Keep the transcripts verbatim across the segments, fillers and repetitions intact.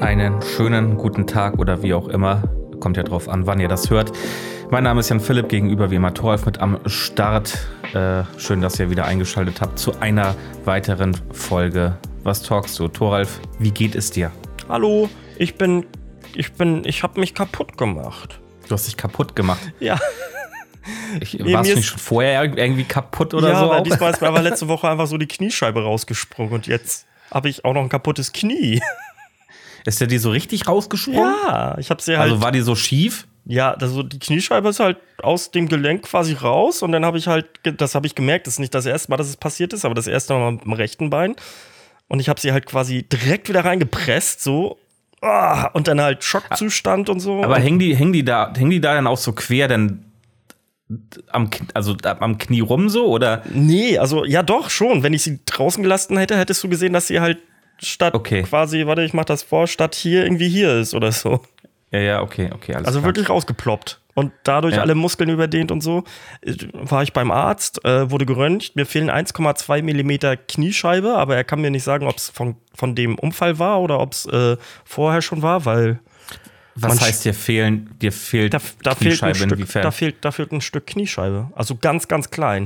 Einen schönen guten Tag oder wie auch immer. Kommt ja drauf an, wann ihr das hört. Mein Name ist Jan Philipp, gegenüber wie immer Thoralf mit am Start. Äh, schön, dass ihr wieder eingeschaltet habt zu einer weiteren Folge. Was talkst du? Thoralf, wie geht es dir? Hallo, ich bin, ich bin, ich hab mich kaputt gemacht. Du hast dich kaputt gemacht? Ja. Ich, nee, warst du nicht schon vorher irgendwie kaputt oder ja, so? Ja, diesmal ist mir aber letzte Woche einfach so die Kniescheibe rausgesprungen und jetzt habe ich auch noch ein kaputtes Knie. Ist der die so richtig rausgesprungen? Ja, ich hab sie halt. Also war die so schief? Ja, also die Kniescheibe ist halt aus dem Gelenk quasi raus und dann habe ich halt, das habe ich gemerkt, das ist nicht das erste Mal, dass es passiert ist, aber das erste Mal mit dem rechten Bein. Und ich habe sie halt quasi direkt wieder reingepresst, so. Und dann halt Schockzustand und so. Aber hängen die, hängen die da, hängen die da dann auch so quer denn am, also am Knie rum so, oder? Nee, also ja doch schon. Wenn ich sie draußen gelassen hätte, hättest du gesehen, dass sie halt statt okay. quasi, warte, ich mach das vor, statt hier irgendwie hier ist oder so. Ja, ja, okay, okay, alles Also klar. wirklich rausgeploppt. Und dadurch ja. alle Muskeln überdehnt und so. War ich beim Arzt, äh, wurde geröntgt. Mir fehlen eins Komma zwei Millimeter Kniescheibe, aber er kann mir nicht sagen, ob es von, von dem Unfall war oder ob es äh, vorher schon war, weil. Was heißt dir fehlen? Dir fehlt da, da Kniescheibe fehlt ein inwiefern? Stück, da, fehlt, da fehlt ein Stück Kniescheibe. Also ganz, ganz klein.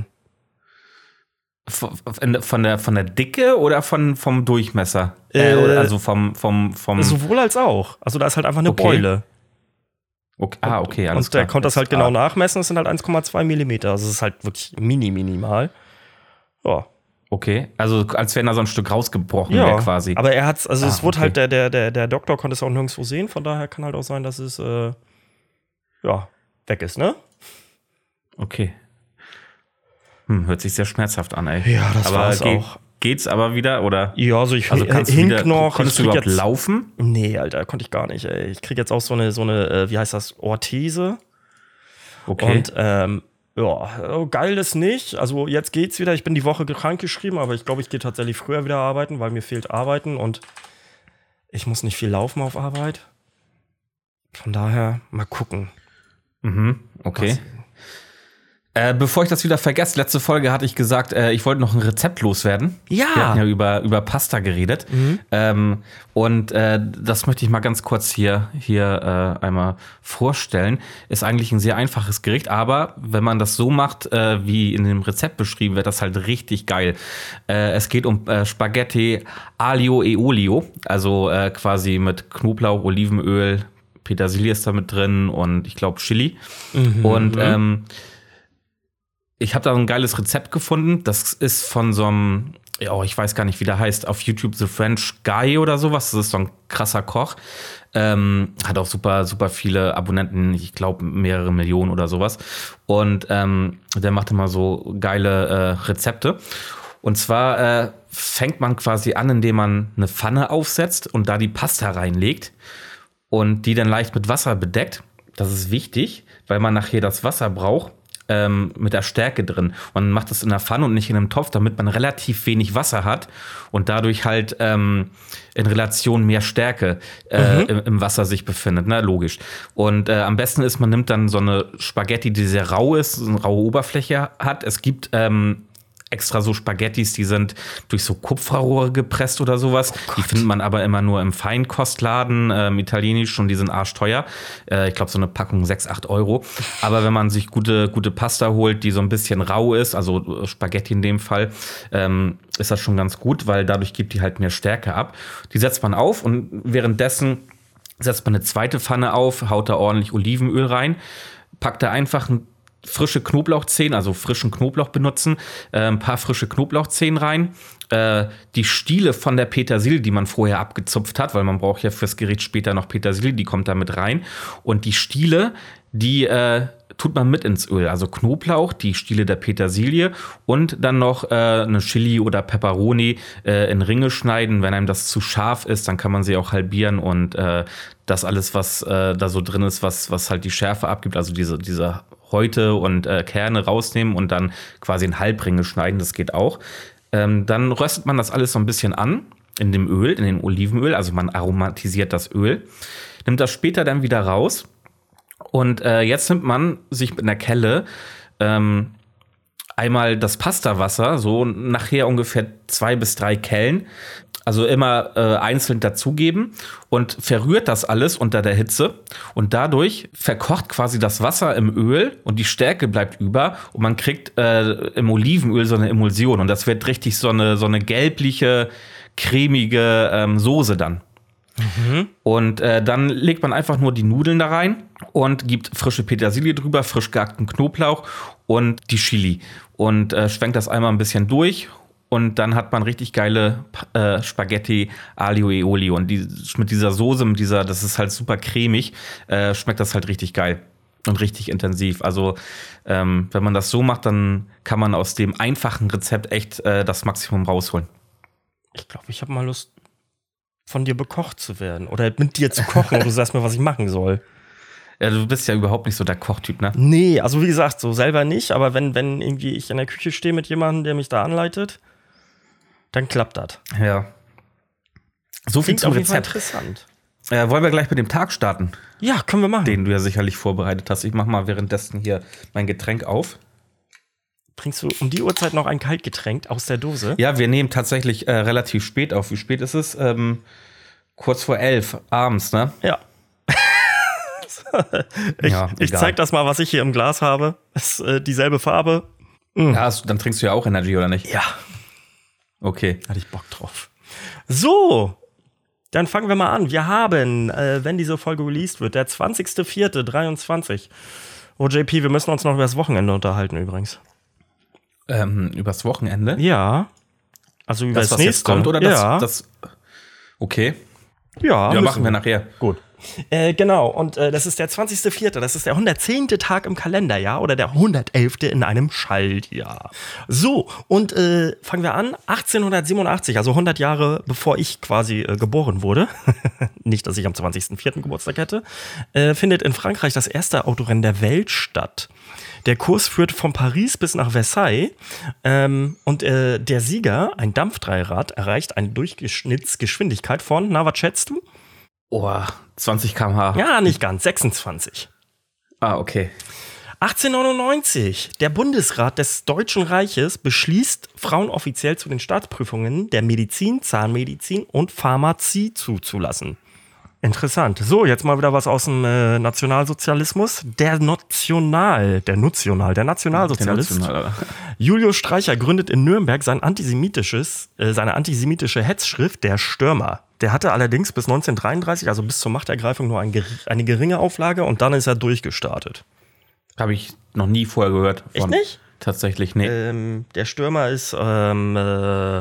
Von der, von der Dicke oder von, vom Durchmesser? Äh, äh, also vom, vom, vom. Sowohl als auch. Also da ist halt einfach eine okay. Beule. Okay. Ah, okay, alles Und der klar. konnte das halt genau ah. nachmessen. Das sind halt eins Komma zwei Millimeter. Also es ist halt wirklich mini, minimal. Ja. Okay, also als wenn da so ein Stück rausgebrochen ja, wäre quasi. Aber er hat's, also ah, es wurde okay. halt, der, der, der, der Doktor konnte es auch nirgendwo sehen. Von daher kann halt auch sein, dass es, äh, ja, weg ist, ne? Okay. Hm, hört sich sehr schmerzhaft an, ey. Ja, das aber war's ge- auch. Geht's aber wieder, oder? Ja, also ich also kannst hink wieder, noch. Konntest ich du überhaupt jetzt, laufen? Nee, Alter, konnte ich gar nicht, ey. Ich krieg jetzt auch so eine, so eine, äh, wie heißt das, Orthese. Okay. Und, ähm, ja, geil ist nicht. Also jetzt geht's wieder. Ich bin die Woche krank geschrieben, aber ich glaube, ich gehe tatsächlich früher wieder arbeiten, weil mir fehlt Arbeiten und ich muss nicht viel laufen auf Arbeit. Von daher, mal gucken. Mhm, okay. Was? Äh, bevor ich das wieder vergesse, letzte Folge hatte ich gesagt, äh, ich wollte noch ein Rezept loswerden. Ja. Wir hatten ja über, über Pasta geredet. Mhm. Ähm, und äh, das möchte ich mal ganz kurz hier, hier äh, einmal vorstellen. Ist eigentlich ein sehr einfaches Gericht, aber wenn man das so macht, äh, wie in dem Rezept beschrieben, wird das halt richtig geil. Äh, es geht um äh, Spaghetti Aglio e Olio, also äh, quasi mit Knoblauch, Olivenöl, Petersilie ist da mit drin und ich glaube Chili. Mhm. Und ähm, ich habe da ein geiles Rezept gefunden. Das ist von so einem, ja, ich weiß gar nicht, wie der heißt, auf YouTube The French Guy oder sowas. Das ist so ein krasser Koch. Ähm, hat auch super, super viele Abonnenten, ich glaube mehrere Millionen oder sowas. Und ähm, der macht immer so geile äh, Rezepte. Und zwar äh, fängt man quasi an, indem man eine Pfanne aufsetzt und da die Pasta reinlegt und die dann leicht mit Wasser bedeckt. Das ist wichtig, weil man nachher das Wasser braucht. Ähm, mit der Stärke drin. Man macht das in der Pfanne und nicht in einem Topf, damit man relativ wenig Wasser hat und dadurch halt ähm, in Relation mehr Stärke äh, mhm. im, im Wasser sich befindet, ne? Logisch. Und äh, am besten ist, man nimmt dann so eine Spaghetti, die sehr rau ist, so eine raue Oberfläche hat. Es gibt ähm, extra so Spaghettis, die sind durch so Kupferrohre gepresst oder sowas. Oh die findet man aber immer nur im Feinkostladen, ähm, italienisch, und die sind arschteuer. Äh, ich glaube, so eine Packung sechs, acht Euro. Aber wenn man sich gute, gute Pasta holt, die so ein bisschen rau ist, also Spaghetti in dem Fall, ähm, ist das schon ganz gut, weil dadurch gibt die halt mehr Stärke ab. Die setzt man auf und währenddessen setzt man eine zweite Pfanne auf, haut da ordentlich Olivenöl rein, packt da einfach ein frische Knoblauchzehen, also frischen Knoblauch benutzen, äh, ein paar frische Knoblauchzehen rein, äh, die Stiele von der Petersilie, die man vorher abgezupft hat, weil man braucht ja fürs Gericht später noch Petersilie, die kommt da mit rein. Und die Stiele, die äh, tut man mit ins Öl, also Knoblauch, die Stiele der Petersilie und dann noch äh, eine Chili oder Peperoni äh, in Ringe schneiden. Wenn einem das zu scharf ist, dann kann man sie auch halbieren und äh, das alles, was äh, da so drin ist, was, was halt die Schärfe abgibt, also diese, diese Häute und äh, Kerne rausnehmen und dann quasi in Halbringe schneiden, das geht auch. Ähm, dann röstet man das alles so ein bisschen an in dem Öl, in dem Olivenöl, also man aromatisiert das Öl, nimmt das später dann wieder raus und äh, jetzt nimmt man sich mit einer Kelle ähm, einmal das Pastawasser, so nachher ungefähr zwei bis drei Kellen, also immer äh, einzeln dazugeben und verrührt das alles unter der Hitze und dadurch verkocht quasi das Wasser im Öl und die Stärke bleibt über und man kriegt äh, im Olivenöl so eine Emulsion und das wird richtig so eine, so eine gelbliche, cremige ähm, Soße dann. Mhm. Und äh, dann legt man einfach nur die Nudeln da rein und gibt frische Petersilie drüber, frisch gehackten Knoblauch und die Chili und äh, schwenkt das einmal ein bisschen durch. Und dann hat man richtig geile äh, Spaghetti Aglio e Olio. Und die, mit dieser Soße, mit dieser, das ist halt super cremig, äh, schmeckt das halt richtig geil und richtig intensiv. Also ähm, wenn man das so macht, dann kann man aus dem einfachen Rezept echt äh, das Maximum rausholen. Ich glaube, ich habe mal Lust, von dir bekocht zu werden. Oder mit dir zu kochen und du sagst mir, was ich machen soll. Ja, du bist ja überhaupt nicht so der Kochtyp, ne? Nee, also wie gesagt, so selber nicht. Aber wenn, wenn irgendwie ich in der Küche stehe mit jemandem, der mich da anleitet, dann klappt das. Ja. So viel zum Rezept. Interessant. Äh, wollen wir gleich mit dem Tag starten? Ja, können wir machen. Den du ja sicherlich vorbereitet hast. Ich mach mal währenddessen hier mein Getränk auf. Trinkst du um die Uhrzeit noch ein Kaltgetränk aus der Dose? Ja, wir nehmen tatsächlich äh, relativ spät auf. Wie spät ist es? Ähm, kurz vor elf abends, ne? Ja. ich ja, ich zeig das mal, was ich hier im Glas habe. Ist äh, dieselbe Farbe. Mhm. Ja, dann trinkst du ja auch Energy, oder nicht? Ja. Okay. Hatte ich Bock drauf. So, dann fangen wir mal an. Wir haben, äh, wenn diese Folge released wird, der zwanzigster vierte dreiundzwanzig. Oh, J P, wir müssen uns noch über das Wochenende unterhalten übrigens. Ähm, übers Wochenende? Ja. Also über das, das was nächste. Jetzt kommt, oder das, ja. das Okay. Ja, ja machen wir nachher. Gut. Äh, genau, und äh, das ist der zwanzigster vierte Das ist der hundertzehnte Tag im Kalenderjahr oder der hundertelfte in einem Schaltjahr. So, und äh, fangen wir an. achtzehnhundertsiebenundachtzig, also hundert Jahre bevor ich quasi äh, geboren wurde, nicht, dass ich am zwanzigster vierten Geburtstag hätte, äh, findet in Frankreich das erste Autorennen der Welt statt. Der Kurs führt von Paris bis nach Versailles ähm, und äh, der Sieger, ein Dampfdreirad, erreicht eine Durchschnittsgeschwindigkeit von, na, was schätzt du? Oh, zwanzig Kilometer pro Stunde. Ja, nicht ganz, sechsundzwanzig. Ah, okay. achtzehnhundertneunundneunzig. Der Bundesrat des Deutschen Reiches beschließt, Frauen offiziell zu den Staatsprüfungen der Medizin, Zahnmedizin und Pharmazie zuzulassen. Interessant. So, jetzt mal wieder was aus dem äh, Nationalsozialismus. Der National, der National, der Nationalsozialist Der National. Julius Streicher gründet in Nürnberg sein antisemitisches, äh, seine antisemitische Hetzschrift Der Stürmer. Der hatte allerdings bis neunzehnhundertdreiunddreißig, also bis zur Machtergreifung, nur ein, eine geringe Auflage und dann ist er durchgestartet. Habe ich noch nie vorher gehört. Von. Echt nicht? Tatsächlich, nee. Ähm, der Stürmer ist, ähm, äh,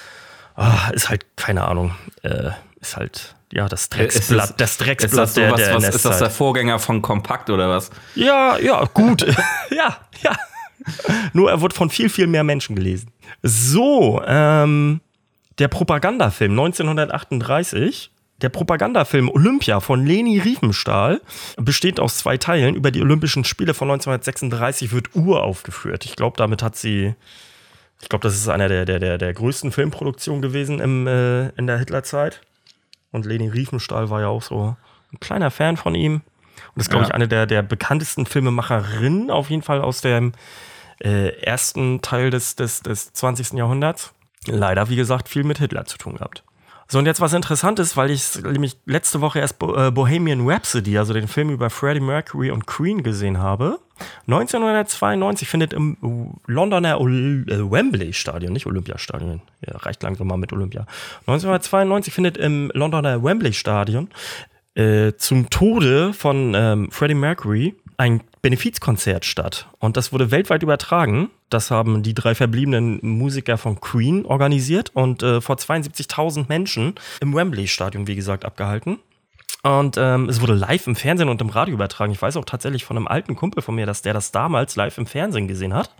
oh, ist halt, keine Ahnung, äh, ist halt, ja, das Drecksblatt, ist das Drecksblatt ist das so der, was, der was, Ist das der N S-Zeit. Vorgänger von Kompakt oder was? Ja, ja, gut. ja, ja. Nur er wurde von viel, viel mehr Menschen gelesen. So, ähm, der Propagandafilm neunzehnhundertachtunddreißig, der Propagandafilm Olympia von Leni Riefenstahl besteht aus zwei Teilen. Über die Olympischen Spiele von neunzehnhundertsechsunddreißig wird uraufgeführt. Ich glaube, damit hat sie, ich glaube, das ist einer der, der, der, der größten Filmproduktionen gewesen im, äh, in der Hitlerzeit. Und Leni Riefenstahl war ja auch so ein kleiner Fan von ihm. Und das ist, glaube Ja. ich, eine der, der bekanntesten Filmemacherinnen, auf jeden Fall aus dem äh, ersten Teil des, des, des zwanzigsten Jahrhunderts. Leider, wie gesagt, viel mit Hitler zu tun gehabt. So, und jetzt was Interessantes, weil ich nämlich letzte Woche erst Bo- äh, Bohemian Rhapsody, also den Film über Freddie Mercury und Queen gesehen habe. neunzehnhundertzweiundneunzig findet im Londoner Ol- äh, Wembley-Stadion, nicht Olympiastadion, ja, reicht langsam mal mit Olympia. neunzehnhundertzweiundneunzig findet im Londoner Wembley-Stadion äh, zum Tode von ähm, Freddie Mercury ein Benefizkonzert statt. Und das wurde weltweit übertragen. Das haben die drei verbliebenen Musiker von Queen organisiert und äh, vor zweiundsiebzigtausend Menschen im Wembley-Stadion, wie gesagt, abgehalten. Und ähm, es wurde live im Fernsehen und im Radio übertragen. Ich weiß auch tatsächlich von einem alten Kumpel von mir, dass der das damals live im Fernsehen gesehen hat.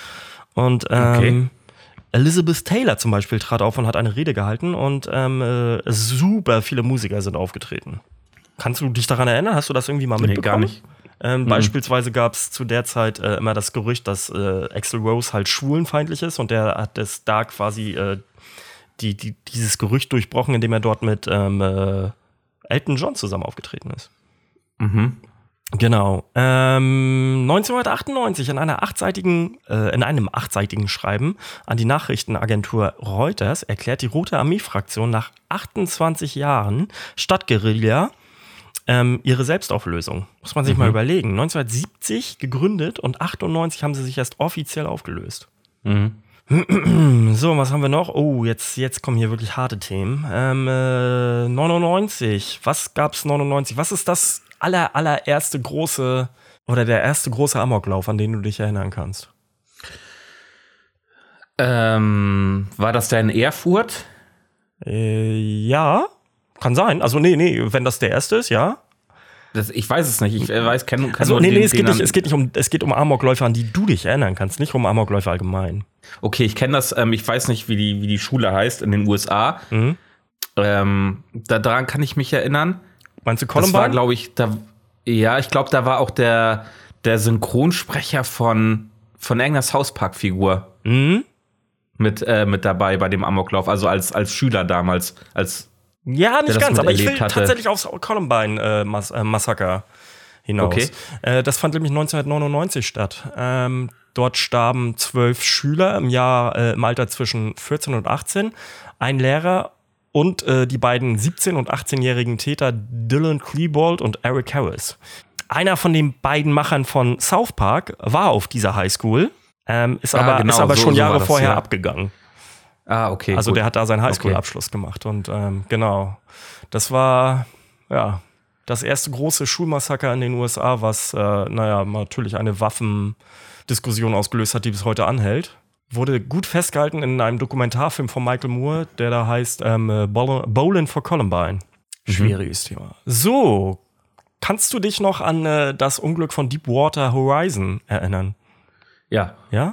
Und ähm, Okay. Elizabeth Taylor zum Beispiel trat auf und hat eine Rede gehalten. Und ähm, äh, super viele Musiker sind aufgetreten. Kannst du dich daran erinnern? Hast du das irgendwie mal Nee, mitbekommen? gar nicht. Ähm, Mhm. Beispielsweise gab es zu der Zeit äh, immer das Gerücht, dass äh, Axl Rose halt schwulenfeindlich ist und der hat es da quasi äh, die, die, dieses Gerücht durchbrochen, indem er dort mit ähm, äh, Elton John zusammen aufgetreten ist. Mhm. Genau. Ähm, neunzehnhundertachtundneunzig in einer achtseitigen, äh, in einem achtseitigen Schreiben an die Nachrichtenagentur Reuters erklärt die Rote Armee-Fraktion nach achtundzwanzig Jahren Stadtguerilla ähm, ihre Selbstauflösung. Muss man sich Mhm. mal überlegen. neunzehnhundertsiebzig gegründet und achtundneunzig haben sie sich erst offiziell aufgelöst. Mhm. So, was haben wir noch? Oh, jetzt, jetzt kommen hier wirklich harte Themen. Ähm, äh, neunundneunzig. Was gab's neunundneunzig? Was ist das aller, allererste große oder der erste große Amoklauf, an den du dich erinnern kannst? Ähm, war das der in Erfurt? Äh, ja, kann sein. Also, nee, nee, wenn das der erste ist, ja. Das, ich weiß es nicht. Ich äh, weiß, kenn, kenn Also, nur nee, den, nee, es geht, den nicht, an- es, geht nicht um, es geht um Amokläufe, an die du dich erinnern kannst, nicht um Amokläufe allgemein. Okay, ich kenne das. Ähm, ich weiß nicht, wie die, wie die Schule heißt in den U S A. Mhm. Ähm, da, daran kann ich mich erinnern. Meinst du Das war, Columbine? glaube ich, da. Ja, ich glaube, da war auch der, der Synchronsprecher von, von irgendeiner South Park-Figur Mhm. mit, äh, mit dabei bei dem Amoklauf. Also als, als Schüler damals. Als Ja, nicht das ganz, aber ich will miterlebt hatte. tatsächlich aufs Columbine-Massaker hinaus. Okay. Äh, das fand nämlich neunzehnhundertneunundneunzig statt. Ähm, dort starben zwölf Schüler im Jahr äh, im Alter zwischen vierzehn und achtzehn, ein Lehrer und äh, die beiden siebzehn- und achtzehnjährigen Täter Dylan Klebold und Eric Harris. Einer von den beiden Machern von South Park war auf dieser Highschool, ähm, ist, Ah, aber, genau, ist aber so- schon so war Jahre das, vorher ja. abgegangen. Ah, okay. Also gut. der hat da seinen Highschool-Abschluss gemacht und ähm, genau, das war ja das erste große Schulmassaker in den U S A, was äh, naja natürlich eine Waffendiskussion ausgelöst hat, die bis heute anhält. Wurde gut festgehalten in einem Dokumentarfilm von Michael Moore, der da heißt ähm, äh, Bowl- Bowling for Columbine. Schwieriges Thema. So, kannst du dich noch an äh, das Unglück von Deepwater Horizon erinnern? Ja, Ja?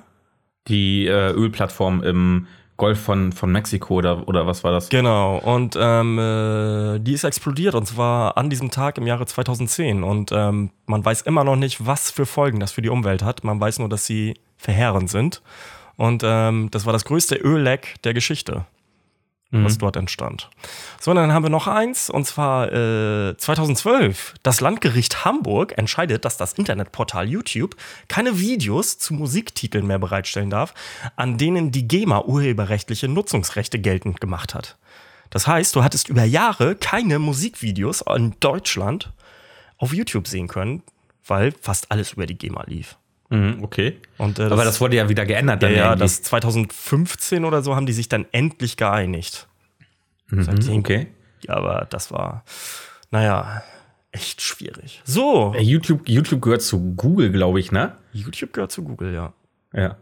die äh, Ölplattform im Golf von, von Mexiko oder, oder was war das? Genau, und ähm, äh, die ist explodiert und zwar an diesem Tag im Jahre zweitausendzehn und ähm, man weiß immer noch nicht, was für Folgen das für die Umwelt hat. Man weiß nur, dass sie verheerend sind und ähm, das war das größte Ölleck der Geschichte, was dort entstand. So, und dann haben wir noch eins und zwar äh, zweitausendzwölf. Das Landgericht Hamburg entscheidet, dass das Internetportal YouTube keine Videos zu Musiktiteln mehr bereitstellen darf, an denen die GEMA urheberrechtliche Nutzungsrechte geltend gemacht hat. Das heißt, du hattest über Jahre keine Musikvideos in Deutschland auf YouTube sehen können, weil fast alles über die GEMA lief. Mhm, okay. Und, äh, Aber das wurde ja wieder geändert ja, dann ja, irgendwie. das zweitausendfünfzehn oder so haben die sich dann endlich geeinigt. Mhm, seitdem- okay. Ja, aber das war, naja, echt schwierig. So, Äh, YouTube, YouTube gehört zu Google, glaube ich, ne? YouTube gehört zu Google, ja. Ja.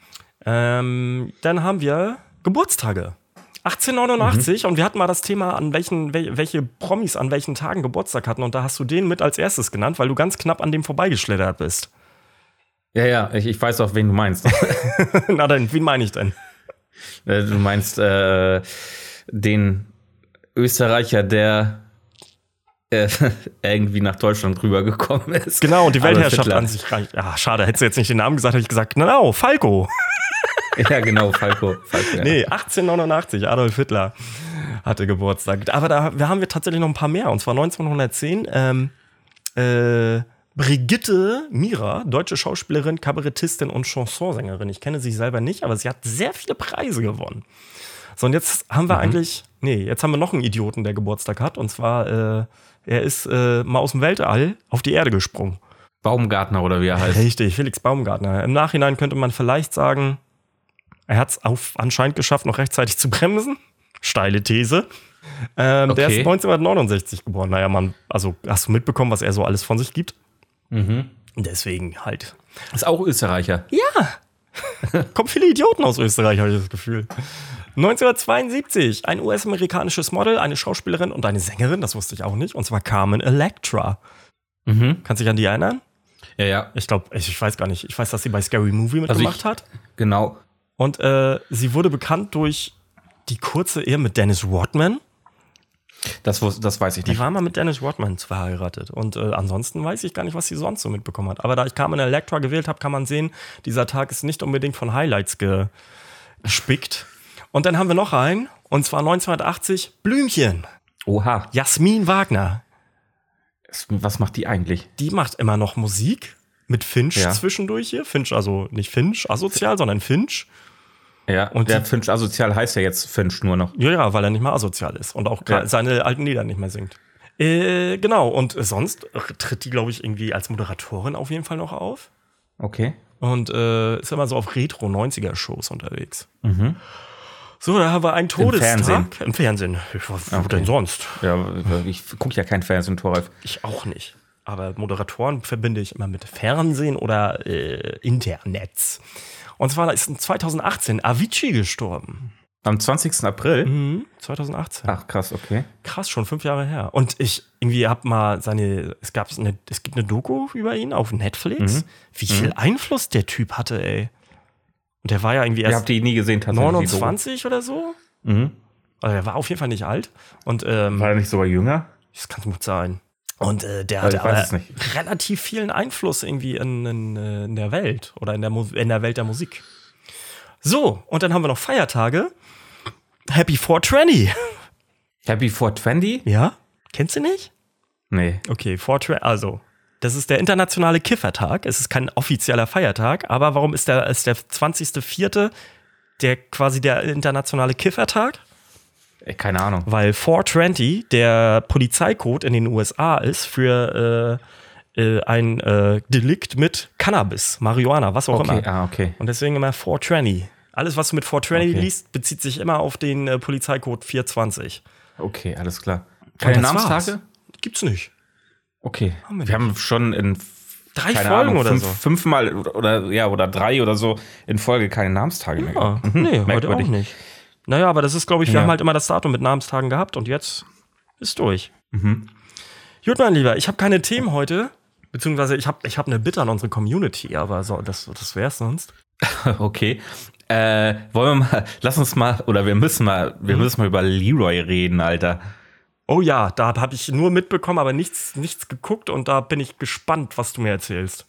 Ähm, dann haben wir Geburtstage. achtzehnhundertneunundachtzig und wir hatten mal das Thema, an welchen, wel, welche Promis an welchen Tagen Geburtstag hatten und da hast du den mit als erstes genannt, weil du ganz knapp an dem vorbeigeschlittert bist. Ja, ja, ich, ich weiß auch, wen du meinst. Na dann, wen meine ich denn? Äh, du meinst äh, den Österreicher, der äh, irgendwie nach Deutschland rübergekommen ist. Genau, und die Adolf Weltherrschaft Hitler. an sich reicht. Ja, schade, hättest du jetzt nicht den Namen gesagt, hätte ich gesagt, genau, Falco. Ja, genau, Falco. Falco ja. Nee, achtzehnhundertneunundachtzig, Adolf Hitler hatte Geburtstag. Aber da wir haben wir tatsächlich noch ein paar mehr. Und zwar neunzehnhundertzehn, ähm, äh, Brigitte Mira, deutsche Schauspielerin, Kabarettistin und Chansonsängerin. Ich kenne sie selber nicht, aber sie hat sehr viele Preise gewonnen. So, und jetzt haben wir mhm. eigentlich, nee, jetzt haben wir noch einen Idioten, der Geburtstag hat. Und zwar, äh, er ist äh, mal aus dem Weltall auf die Erde gesprungen. Baumgartner oder wie er heißt. Richtig, Felix Baumgartner. Im Nachhinein könnte man vielleicht sagen, er hat es anscheinend geschafft, noch rechtzeitig zu bremsen. Steile These. Ähm, Okay. Der ist neunzehnhundertneunundsechzig geboren. Naja, man, also hast du mitbekommen, was er so alles von sich gibt? Mhm. Deswegen halt. Ist auch Österreicher. Kommen viele Idioten aus Österreich, habe ich das Gefühl. neunzehnhundertzweiundsiebzig, ein U S-amerikanisches Model, eine Schauspielerin und eine Sängerin, das wusste ich auch nicht, und zwar Carmen Electra. Mhm. Kannst du dich an die erinnern? Ja, ja. Ich glaube, ich, ich weiß gar nicht. Ich weiß, dass sie bei Scary Movie Also mitgemacht ich- hat. Genau. Und äh, sie wurde bekannt durch die kurze Ehe mit Dennis Rodman. Das, wus- das weiß ich Die nicht. war mal mit Dennis Rodman verheiratet. Und äh, ansonsten weiß ich gar nicht, was sie sonst so mitbekommen hat. Aber da ich Carmen Electra gewählt habe, kann man sehen, dieser Tag ist nicht unbedingt von Highlights ge- gespickt. Und dann haben wir noch einen, und zwar neunzehnhundertachtzig, Blümchen. Oha. Jasmin Wagner. Was macht die eigentlich? Die macht immer noch Musik mit Finch Ja. zwischendurch hier. Finch, also nicht Finch asozial, sondern Finch. Ja, und der Finch asozial heißt ja jetzt Finch nur noch. Ja, ja, weil er nicht mehr asozial ist und auch Ja. seine alten Lieder nicht mehr singt. Äh, genau, und sonst tritt die, glaube ich, irgendwie als Moderatorin auf jeden Fall noch auf. Okay. Und äh, ist immer so auf Retro-neunziger-Shows unterwegs. Mhm. So, da haben wir einen Todestag. Fernsehen. Im Fernsehen. Wo Okay. denn sonst? Ja, ich gucke ja kein Fernsehen, Toralf. Ich auch nicht. Aber Moderatoren verbinde ich immer mit Fernsehen oder äh, Internets. Und zwar ist in zweitausendachtzehn Avicii gestorben. Am zwanzigsten April? Mhm, zweitausendachtzehn. Ach, krass, okay. Krass, schon fünf Jahre her. Und ich irgendwie hab mal seine, es gab eine, es gibt eine Doku über ihn auf Netflix. Mhm. Wie viel Mhm. Einfluss der Typ hatte, ey. Und der war ja irgendwie Ihr erst habt die nie gesehen, tatsächlich. die neunundzwanzig oder so. Doku? Mhm. Also er war auf jeden Fall nicht alt. Und ähm, War er nicht sogar jünger? das kann gut sein. Und äh, der Also hatte ich weiß aber es nicht. relativ vielen Einfluss irgendwie in, in, äh, in der Welt oder in der, Mu- in der Welt der Musik. So, und dann haben wir noch Feiertage. Happy four twenty. Happy four twenty? Ja? Kennst du nicht? Nee. Okay, four twenty, also, das ist der internationale Kiffertag. Es ist kein offizieller Feiertag, aber warum ist der, ist der zwanzigster vierte der quasi der internationale Kiffertag? Ey, keine Ahnung. Weil four twenty der Polizeicode in den U S A ist für äh, äh, ein äh, Delikt mit Cannabis, Marihuana, was auch Okay, immer. ah, okay. Und deswegen immer four twenty. Alles, was du mit four twenty Okay. liest, bezieht sich immer auf den äh, Polizeicode vier zwanzig. Okay, alles klar. Und Keine das Namenstage? war's. Gibt's nicht. Okay. Haben wir Wir haben schon in Drei keine Folgen Ahnung, oder fünf, so. fünfmal oder, oder ja oder drei oder so in Folge keine Namenstage mehr. Ah, gehabt. nee, heute auch merkwürdig. nicht. Naja, aber das ist, glaube ich, wir Ja. haben halt immer das Datum mit Namenstagen gehabt und jetzt ist durch. Mhm. Gut, mein Lieber, ich habe keine Themen heute, beziehungsweise ich habe ich hab eine Bitte an unsere Community, aber so, das, das wär's sonst. Okay. Äh, wollen wir mal, lass uns mal, oder wir müssen mal, wir Mhm. müssen mal über Leroy reden, Alter. Oh ja, da habe ich nur mitbekommen, aber nichts, nichts geguckt und da bin ich gespannt, was du mir erzählst.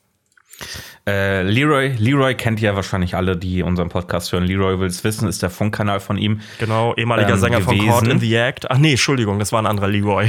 Äh, Leroy, Leroy kennt ja wahrscheinlich alle, die unseren Podcast hören. Leroy will's wissen, ist der Funkkanal von ihm. Genau, ehemaliger Ähm, Sänger von gewesen. Caught in the Act. Ach nee, Entschuldigung, das war ein anderer Leroy.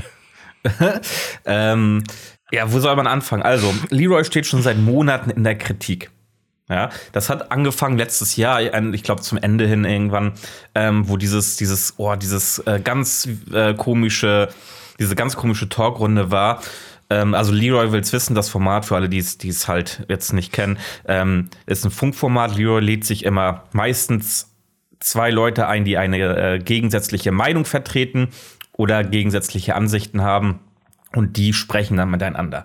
Ähm, ja, wo soll man anfangen? Also, Leroy steht schon seit Monaten in der Kritik. Ja, das hat angefangen letztes Jahr, ich glaube zum Ende hin irgendwann, ähm, wo dieses, dieses, oh, dieses äh, ganz äh, komische, diese ganz komische Talkrunde war. Ähm, also Leroy will's wissen, das Format, für alle, die es halt jetzt nicht kennen, ähm, ist ein Funkformat. Leroy lädt sich immer meistens zwei Leute ein, die eine äh, gegensätzliche Meinung vertreten oder gegensätzliche Ansichten haben und die sprechen dann miteinander.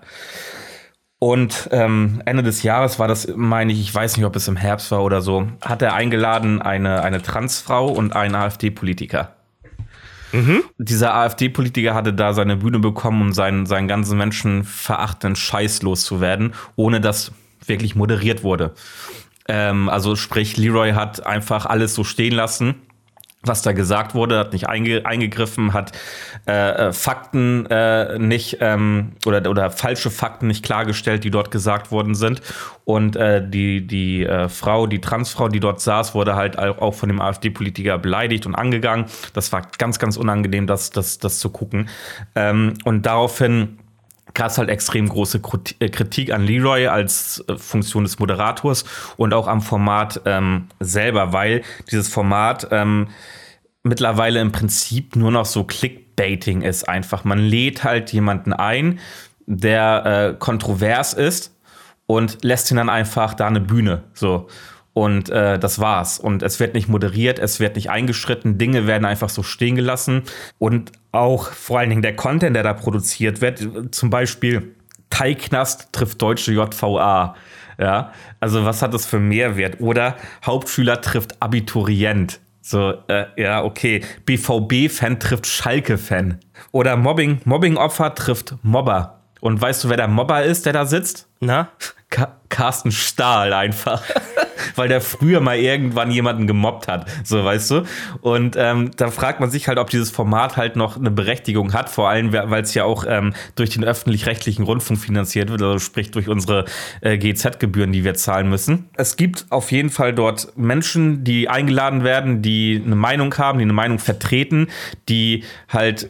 Und ähm, Ende des Jahres war das, meine ich, ich weiß nicht, ob es im Herbst war oder so, hat er eingeladen eine, eine Transfrau und einen AfD-Politiker. Mhm. Dieser AfD-Politiker hatte da seine Bühne bekommen, um seinen, seinen ganzen menschenverachtenden Scheiß loszuwerden, ohne dass wirklich moderiert wurde. Ähm, also sprich, Leroy hat einfach alles so stehen lassen, was da gesagt wurde, hat nicht einge eingegriffen, hat äh, äh, Fakten äh, nicht ähm, oder, oder falsche Fakten nicht klargestellt, die dort gesagt worden sind. Und äh, die, die äh, Frau, die Transfrau, die dort saß, wurde halt auch von dem AfD-Politiker beleidigt und angegangen. Das war ganz, ganz unangenehm, das, das, das zu gucken. Ähm, und daraufhin gab es halt extrem große Kritik an Leroy als Funktion des Moderators und auch am Format ähm, selber, weil dieses Format ähm, mittlerweile im Prinzip nur noch so Clickbaiting ist einfach. Man lädt halt jemanden ein, der äh, kontrovers ist und lässt ihn dann einfach da eine Bühne, so. Und äh, das war's. Und es wird nicht moderiert, es wird nicht eingeschritten, Dinge werden einfach so stehen gelassen. Und auch vor allen Dingen der Content, der da produziert wird, zum Beispiel Thai-Knast trifft deutsche J V A. Ja, also was hat das für Mehrwert? Oder Hauptschüler trifft Abiturient. So, äh, ja, okay. B V B-Fan trifft Schalke-Fan. Oder Mobbing, Mobbing-Opfer trifft Mobber. Und weißt du, wer der Mobber ist, der da sitzt? Na? Ka- Carsten Stahl einfach. Weil der früher mal irgendwann jemanden gemobbt hat, so, weißt du? Und ähm, da fragt man sich halt, ob dieses Format halt noch eine Berechtigung hat, vor allem, weil es ja auch ähm, durch den öffentlich-rechtlichen Rundfunk finanziert wird, also sprich durch unsere äh, G Z-Gebühren, die wir zahlen müssen. Es gibt auf jeden Fall dort Menschen, die eingeladen werden, die eine Meinung haben, die eine Meinung vertreten, die halt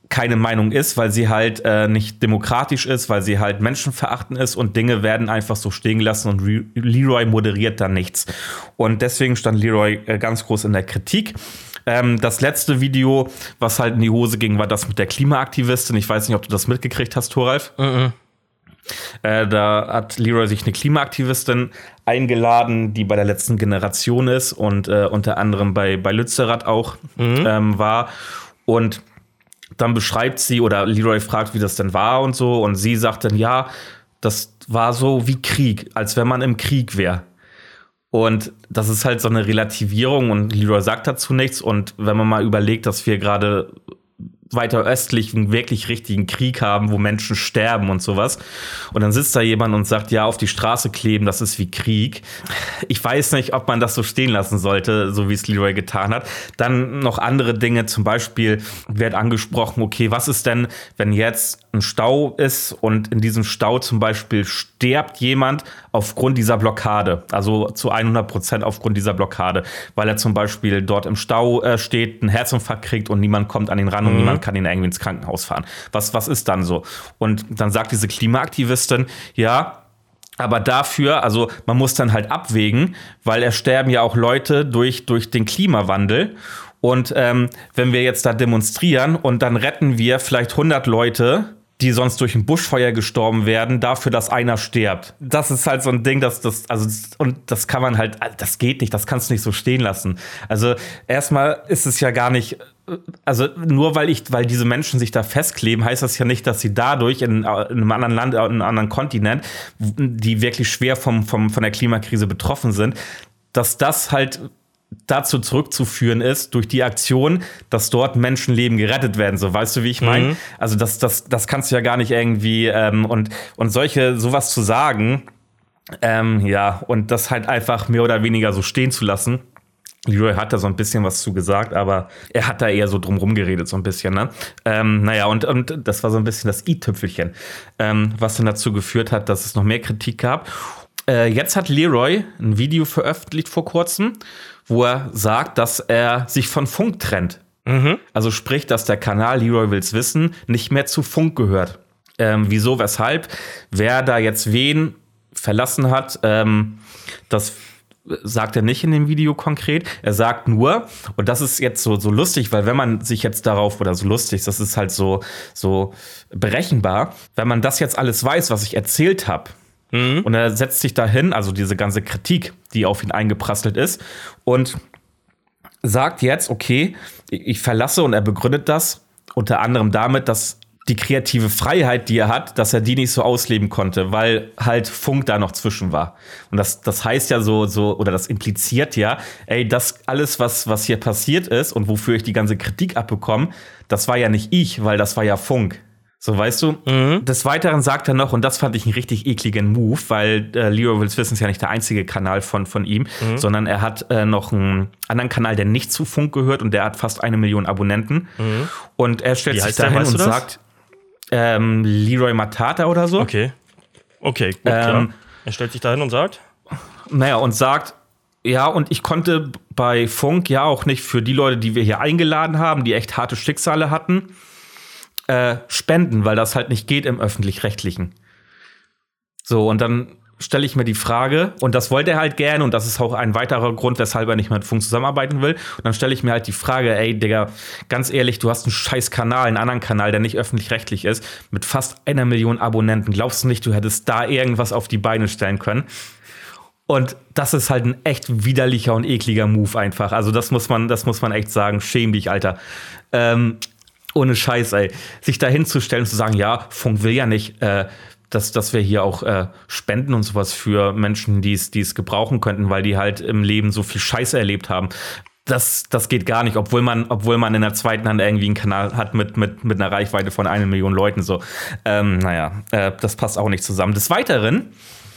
keine Meinung ist, weil sie halt äh, nicht demokratisch ist, weil sie halt menschenverachtend ist und Dinge werden einfach so stehen gelassen und Re- Leroy moderiert dann nichts. Und deswegen stand Leroy äh, ganz groß in der Kritik. Ähm, das letzte Video, was halt in die Hose ging, war das mit der Klimaaktivistin. Ich weiß nicht, ob du das mitgekriegt hast, Thoralf. Mhm. Äh, da hat Leroy sich eine Klimaaktivistin eingeladen, die bei der letzten Generation ist und äh, unter anderem bei, bei Lützerath auch mhm. ähm, war. Und dann beschreibt sie, oder Leroy fragt, wie das denn war und so. Und sie sagt dann, ja, das war so wie Krieg, als wenn man im Krieg wäre. Und das ist halt so eine Relativierung und Leroy sagt dazu nichts. Und wenn man mal überlegt, dass wir gerade weiter östlich einen wirklich richtigen Krieg haben, wo Menschen sterben und sowas. Und dann sitzt da jemand und sagt, ja, auf die Straße kleben, das ist wie Krieg. Ich weiß nicht, ob man das so stehen lassen sollte, so wie es Leroy getan hat. Dann noch andere Dinge, zum Beispiel wird angesprochen, okay, was ist denn, wenn jetzt ein Stau ist und in diesem Stau zum Beispiel stirbt jemand aufgrund dieser Blockade, also zu hundert Prozent aufgrund dieser Blockade, weil er zum Beispiel dort im Stau äh, steht, einen Herzinfarkt kriegt und niemand kommt an ihn ran mhm. und niemand kann ihn irgendwie ins Krankenhaus fahren. Was, was ist dann so? Und dann sagt diese Klimaaktivistin, ja, aber dafür, also man muss dann halt abwägen, weil es sterben ja auch Leute durch, durch den Klimawandel. Und ähm, wenn wir jetzt da demonstrieren und dann retten wir vielleicht hundert Leute, die sonst durch ein Buschfeuer gestorben werden, dafür, dass einer stirbt. Das ist halt so ein Ding, dass das, also, und das kann man halt, das geht nicht, das kannst du nicht so stehen lassen. Also, erstmal ist es ja gar nicht, also, nur weil ich, weil diese Menschen sich da festkleben, heißt das ja nicht, dass sie dadurch in, in einem anderen Land, in einem anderen Kontinent, die wirklich schwer vom, vom, von der Klimakrise betroffen sind, dass das halt dazu zurückzuführen ist, durch die Aktion, dass dort Menschenleben gerettet werden. So, weißt du, wie ich meine? Mhm. Also das, das, das kannst du ja gar nicht irgendwie ähm, und, und solche, sowas zu sagen, ähm, ja, und das halt einfach mehr oder weniger so stehen zu lassen. Leroy hat da so ein bisschen was zu gesagt, aber er hat da eher so drum rumgeredet, so ein bisschen, ne? Ähm, naja, und, und das war so ein bisschen das i-Tüpfelchen, ähm, was dann dazu geführt hat, dass es noch mehr Kritik gab. Äh, jetzt hat Leroy ein Video veröffentlicht vor kurzem, wo er sagt, dass er sich von Funk trennt. Mhm. Also sprich, dass der Kanal Leroy will's wissen nicht mehr zu Funk gehört. Ähm, wieso, weshalb? Wer da jetzt wen verlassen hat, ähm, das sagt er nicht in dem Video konkret. Er sagt nur, und das ist jetzt so, so lustig, weil wenn man sich jetzt darauf, oder so lustig, das ist halt so, so berechenbar, wenn man das jetzt alles weiß, was ich erzählt habe, mhm. und er setzt sich dahin, also diese ganze Kritik, die auf ihn eingeprasselt ist, und sagt jetzt, okay, ich verlasse, und er begründet das unter anderem damit, dass die kreative Freiheit, die er hat, dass er die nicht so ausleben konnte, weil halt Funk da noch zwischen war. Und das, das heißt ja so, so, oder das impliziert ja, ey, das alles, was, was hier passiert ist und wofür ich die ganze Kritik abbekomme, das war ja nicht ich, weil das war ja Funk. So, weißt du? Mhm. Des Weiteren sagt er noch, und das fand ich einen richtig ekligen Move, weil äh, Leroy Will's Wissen ist ja nicht der einzige Kanal von, von ihm, mhm. sondern er hat äh, noch einen anderen Kanal, der nicht zu Funk gehört, und der hat fast eine Million Abonnenten. Mhm. Und er stellt sich dahin und sagt, ähm, Leroy Matata oder so. Okay. Okay, gut, ähm, klar. Er stellt sich dahin und sagt? Naja, und sagt, ja, und ich konnte bei Funk ja auch nicht für die Leute, die wir hier eingeladen haben, die echt harte Schicksale hatten, Äh, spenden, weil das halt nicht geht im Öffentlich-Rechtlichen. So, und dann stelle ich mir die Frage, und das wollte er halt gerne, und das ist auch ein weiterer Grund, weshalb er nicht mehr mit Funk zusammenarbeiten will. Und dann stelle ich mir halt die Frage, ey, Digga, ganz ehrlich, du hast einen scheiß Kanal, einen anderen Kanal, der nicht öffentlich-rechtlich ist, mit fast einer Million Abonnenten. Glaubst du nicht, du hättest da irgendwas auf die Beine stellen können? Und das ist halt ein echt widerlicher und ekliger Move einfach. Also das muss man, das muss man echt sagen, schäm dich, Alter. Ähm, Ohne Scheiß, ey. Sich da hinzustellen und zu sagen, ja, Funk will ja nicht, äh, dass, dass wir hier auch äh, spenden und sowas für Menschen, die es gebrauchen könnten, weil die halt im Leben so viel Scheiße erlebt haben. Das, das geht gar nicht, obwohl man, obwohl man in der zweiten Hand irgendwie einen Kanal hat mit, mit, mit einer Reichweite von einer Million Leuten. So. Ähm, naja, äh, das passt auch nicht zusammen. Des Weiteren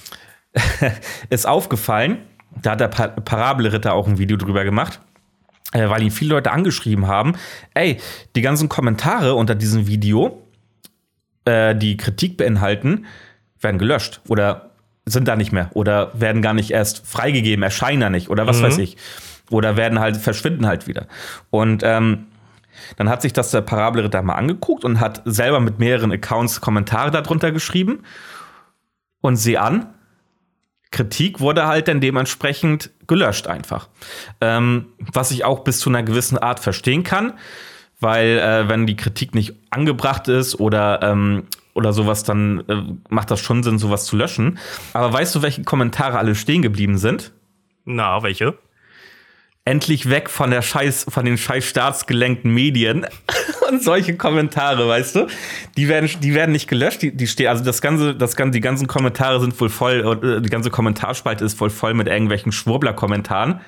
ist aufgefallen, da hat der pa- Parabelritter auch ein Video drüber gemacht, Äh, weil ihn viele Leute angeschrieben haben, ey, die ganzen Kommentare unter diesem Video, äh, die Kritik beinhalten, werden gelöscht oder sind da nicht mehr oder werden gar nicht erst freigegeben, erscheinen da nicht oder was mhm. weiß ich. Oder werden halt, verschwinden halt wieder. Und ähm, Dann hat sich das der Parabelritter mal angeguckt und hat selber mit mehreren Accounts Kommentare darunter geschrieben. Und sieh an, Kritik wurde halt dann dementsprechend gelöscht einfach. Ähm, was ich auch bis zu einer gewissen Art verstehen kann, weil äh, wenn die Kritik nicht angebracht ist oder, ähm, oder sowas, dann äh, macht das schon Sinn, sowas zu löschen. Aber weißt du, welche Kommentare alle stehen geblieben sind? Na, welche? Endlich weg von der Scheiß, von den scheiß staatsgelenkten Medien und solche Kommentare, weißt du? Die werden, die werden nicht gelöscht, die, die stehen, also das ganze, das ganze, die ganzen Kommentare sind wohl voll, die ganze Kommentarspalte ist wohl voll mit irgendwelchen Schwurbler-Kommentaren,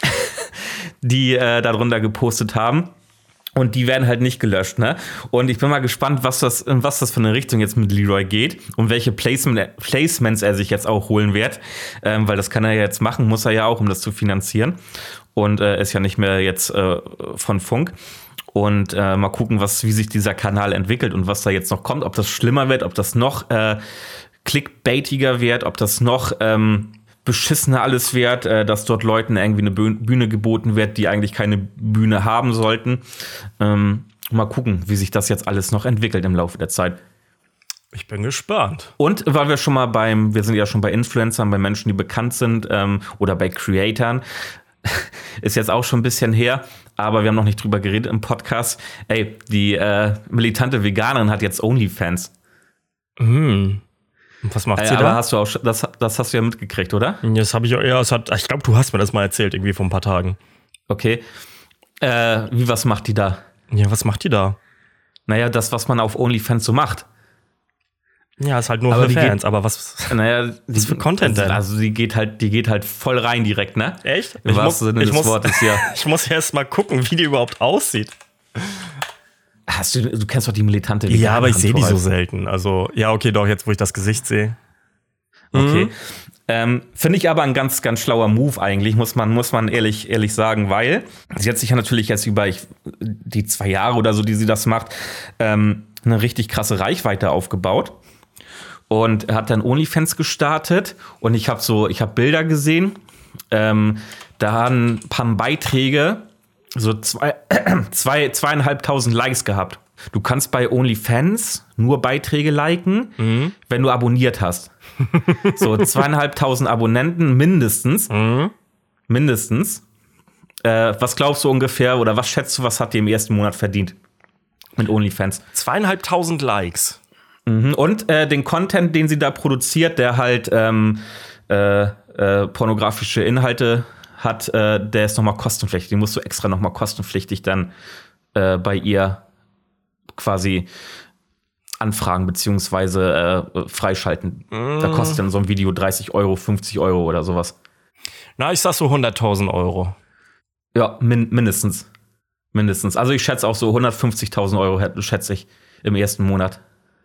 die äh, darunter gepostet haben. Und die werden halt nicht gelöscht, ne? Und ich bin mal gespannt, was das, in was das für eine Richtung jetzt mit Leroy geht und welche Placement, Placements er sich jetzt auch holen wird. Ähm, weil das kann er jetzt machen, muss er ja auch, um das zu finanzieren. Und äh, ist ja nicht mehr jetzt äh, von Funk. Und äh, mal gucken, was, wie sich dieser Kanal entwickelt und was da jetzt noch kommt. Ob das schlimmer wird, ob das noch äh, clickbaitiger wird, ob das noch ähm, beschissener alles wird, äh, dass dort Leuten irgendwie eine Bühne geboten wird, die eigentlich keine Bühne haben sollten. Ähm, mal gucken, wie sich das jetzt alles noch entwickelt im Laufe der Zeit. Ich bin gespannt. Und weil wir schon mal beim, wir sind ja schon bei Influencern, bei Menschen, die bekannt sind ähm, oder bei Creatoren, ist jetzt auch schon ein bisschen her, aber wir haben noch nicht drüber geredet im Podcast. Ey, die äh, militante Veganerin hat jetzt OnlyFans. Mhm. Und was macht äh, sie aber da? Hast du auch, das, das hast du ja mitgekriegt, oder? Das habe ich auch, ja, das hat, ich glaube, du hast mir das mal erzählt, irgendwie vor ein paar Tagen. Okay. Äh, wie, was macht die da? Ja, was macht die da? Naja, das, was man auf OnlyFans so macht. Ja, ist halt nur aber für Fans, geht, aber was, naja, was für Content denn? Also die geht halt, die geht halt voll rein direkt, ne? Echt? Im wahrsten Sinne ich des muss, Wortes, ja. Ich muss erst mal gucken, wie die überhaupt aussieht. Hast du, du kennst doch die militante Veganerin. Ja, aber ich sehe die so selten. Also, ja, okay, doch, jetzt, wo ich das Gesicht sehe. Okay. Mhm. Ähm, Finde ich aber ein ganz, ganz schlauer Move eigentlich, muss man, muss man ehrlich, ehrlich sagen, weil sie hat sich ja natürlich jetzt über ich, die zwei Jahre oder so, die sie das macht, ähm, eine richtig krasse Reichweite aufgebaut. Und hat dann OnlyFans gestartet und ich habe so, ich habe Bilder gesehen, ähm, da haben ein paar Beiträge so zwei, zwei, zweieinhalbtausend Likes gehabt. Du kannst bei OnlyFans nur Beiträge liken, mhm. wenn du abonniert hast. So zweieinhalbtausend Abonnenten mindestens. Mhm. Mindestens. Äh, was glaubst du ungefähr oder was schätzt du, was hat die im ersten Monat verdient mit OnlyFans? Zweieinhalbtausend Likes. Mhm. Und äh, den Content, den sie da produziert, der halt ähm, äh, äh, pornografische Inhalte hat, äh, der ist nochmal kostenpflichtig. Den musst du extra nochmal kostenpflichtig dann äh, bei ihr quasi anfragen beziehungsweise äh, freischalten. Mm. Da kostet dann so ein Video dreißig Euro, fünfzig Euro oder sowas. Na, ich sag so hunderttausend Euro. Ja, min- mindestens. Mindestens. Also ich schätze auch so hundertfünfzigtausend Euro, schätze ich, im ersten Monat.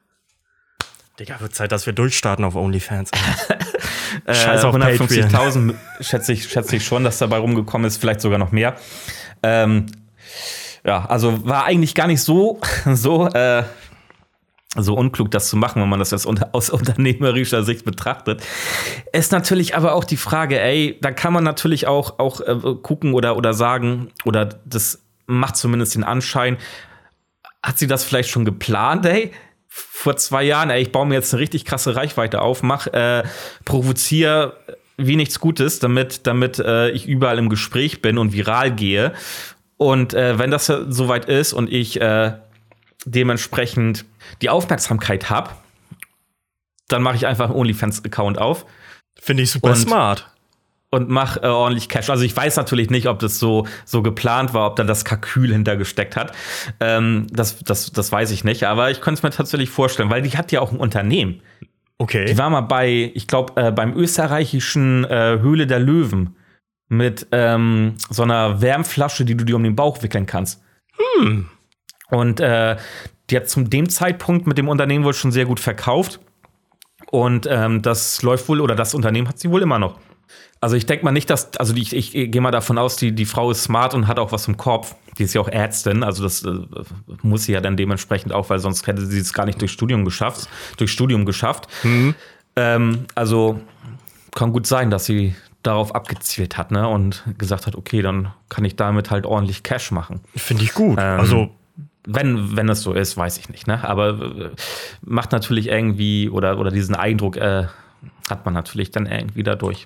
Digga, wird Zeit, dass wir durchstarten auf OnlyFans. äh, Scheiß auf hundertfünfzigtausend schätze ich, schätze ich schon, dass dabei rumgekommen ist, vielleicht sogar noch mehr. Ähm, ja, also war eigentlich gar nicht so, so, äh, so unklug, das zu machen, wenn man das jetzt unter, aus unternehmerischer Sicht betrachtet. Ist natürlich aber auch die Frage, ey, da kann man natürlich auch, auch äh, gucken oder, oder sagen, oder das macht zumindest den Anschein, hat sie das vielleicht schon geplant, ey? Vor zwei Jahren, ey, ich baue mir jetzt eine richtig krasse Reichweite auf, mach, äh, provoziere wie nichts Gutes, damit, damit äh, ich überall im Gespräch bin und viral gehe. Und äh, wenn das soweit ist und ich äh, dementsprechend die Aufmerksamkeit habe, dann mache ich einfach einen OnlyFans-Account auf. Finde ich super und, smart. Und mach äh, ordentlich Cash. Also ich weiß natürlich nicht, ob das so, so geplant war, ob da das Kalkül hintergesteckt hat. Ähm, das, das, das weiß ich nicht. Aber ich könnte es mir tatsächlich vorstellen, weil die hat ja auch ein Unternehmen. Okay. Die war mal bei, ich glaube, äh, beim österreichischen äh, Höhle der Löwen mit ähm, so einer Wärmflasche, die du dir um den Bauch wickeln kannst. Hm. Und äh, die hat zu dem Zeitpunkt mit dem Unternehmen wohl schon sehr gut verkauft. Und ähm, das läuft wohl, oder das Unternehmen hat sie wohl immer noch. Also ich denke mal nicht, dass, also ich, ich, ich gehe mal davon aus, die, die Frau ist smart und hat auch was im Kopf. Die ist ja auch Ärztin, also das äh, muss sie ja dann dementsprechend auch, weil sonst hätte sie es gar nicht durch Studium geschafft. Durch Studium geschafft. Mhm. Ähm, also kann gut sein, dass sie darauf abgezielt hat, ne, und gesagt hat, okay, dann kann ich damit halt ordentlich Cash machen. Finde ich gut. Ähm, also Wenn, wenn es so ist, weiß ich nicht, ne? Aber äh, macht natürlich irgendwie, oder, oder diesen Eindruck äh, hat man natürlich dann irgendwie dadurch.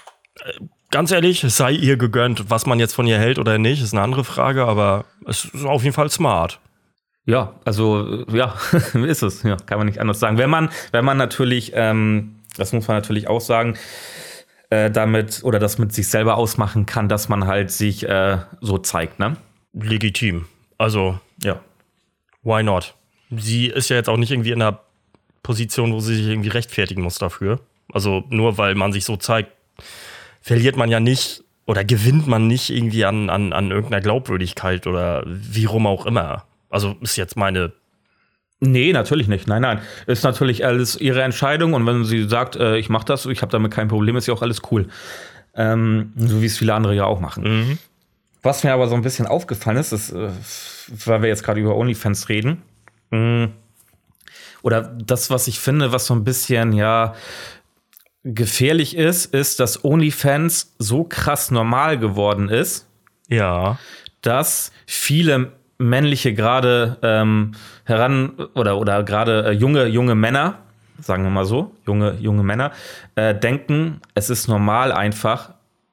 Ganz ehrlich, es sei ihr gegönnt. Was man jetzt von ihr hält oder nicht, ist eine andere Frage, aber es ist auf jeden Fall smart. Ja, also, ja, ist es. Ja, kann man nicht anders sagen. Wenn man, wenn man natürlich, ähm, das muss man natürlich auch sagen, äh, damit oder das mit sich selber ausmachen kann, dass man halt sich äh, so zeigt, ne? Legitim. Also, ja. Why not? Sie ist ja jetzt auch nicht irgendwie in einer Position, wo sie sich irgendwie rechtfertigen muss dafür. Also, nur weil man sich so zeigt, verliert man ja nicht oder gewinnt man nicht irgendwie an, an, an irgendeiner Glaubwürdigkeit oder wie rum auch immer. Also ist jetzt meine. Nee, natürlich nicht. Nein, nein. Ist natürlich alles ihre Entscheidung und wenn sie sagt, äh, ich mach das, ich habe damit kein Problem, ist ja auch alles cool. Ähm, so wie es viele andere ja auch machen. Mhm. Was mir aber so ein bisschen aufgefallen ist, ist, äh, weil wir jetzt gerade über OnlyFans reden, mh, oder das, was ich finde, was so ein bisschen, ja, gefährlich ist, ist, dass OnlyFans so krass normal geworden ist, ja, dass viele männliche gerade ähm, heran oder oder gerade äh, junge junge Männer, sagen wir mal so, junge junge Männer äh, denken, es ist normal einfach,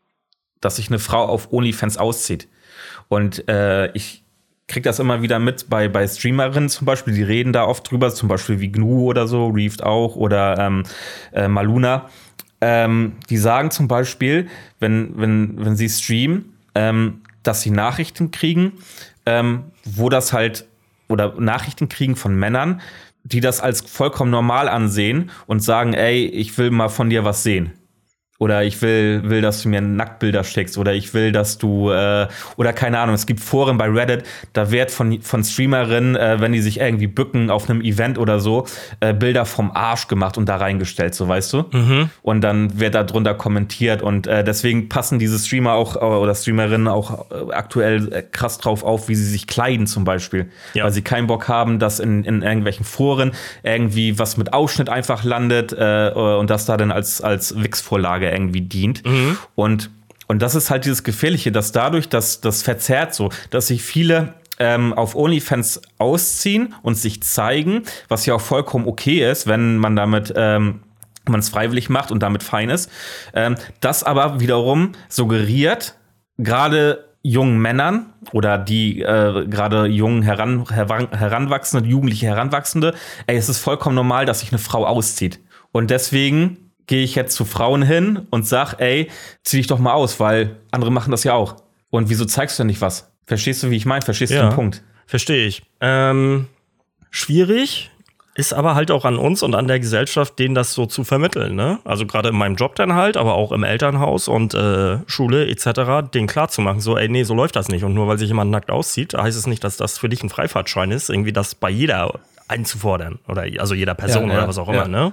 dass sich eine Frau auf OnlyFans auszieht. Und äh, ich krieg das immer wieder mit bei bei Streamerinnen zum Beispiel, die reden da oft drüber, zum Beispiel wie Gnu oder so, Reeft auch oder ähm, äh, Maluna. Ähm, die sagen zum Beispiel, wenn wenn wenn sie streamen, ähm, dass sie Nachrichten kriegen, ähm, wo das halt, oder Nachrichten kriegen von Männern, die das als vollkommen normal ansehen und sagen, ey, ich will mal von dir was sehen. Oder ich will, will, dass du mir Nacktbilder schickst. Oder ich will, dass du, äh, oder keine Ahnung, es gibt Foren bei Reddit, da wird von, von Streamerinnen, äh, wenn die sich irgendwie bücken auf einem Event oder so, äh, Bilder vom Arsch gemacht und da reingestellt, so weißt du. Mhm. Und dann wird da drunter kommentiert. Und äh, deswegen passen diese Streamer auch, oder Streamerinnen auch äh, aktuell äh, krass drauf auf, wie sie sich kleiden zum Beispiel. Ja. Weil sie keinen Bock haben, dass in, in irgendwelchen Foren irgendwie was mit Ausschnitt einfach landet äh, und das da dann als, als Wix-Vorlage irgendwie dient. Mhm. Und, und das ist halt dieses Gefährliche, dass dadurch, dass das verzerrt so, dass sich viele ähm, auf OnlyFans ausziehen und sich zeigen, was ja auch vollkommen okay ist, wenn man damit ähm, man es freiwillig macht und damit fein ist. Ähm, das aber wiederum suggeriert, gerade jungen Männern oder die äh, gerade jungen heran, heran, Heranwachsende, jugendliche Heranwachsende, ey, es ist vollkommen normal, dass sich eine Frau auszieht. Und deswegen gehe ich jetzt zu Frauen hin und sag, ey, zieh dich doch mal aus, weil andere machen das ja auch. Und wieso zeigst du denn nicht was? Verstehst du, wie ich meine? Verstehst Ja, du den Punkt? Verstehe ich. Ähm, schwierig, ist aber halt auch an uns und an der Gesellschaft, denen das so zu vermitteln, ne? Also gerade in meinem Job dann halt, aber auch im Elternhaus und äh, Schule et cetera, denen klarzumachen, so, ey, nee, so läuft das nicht. Und nur weil sich jemand nackt auszieht, heißt es nicht, dass das für dich ein Freifahrtschein ist, irgendwie das bei jeder einzufordern. Oder also jeder Person Ja, ja, oder was auch ja. immer, ne?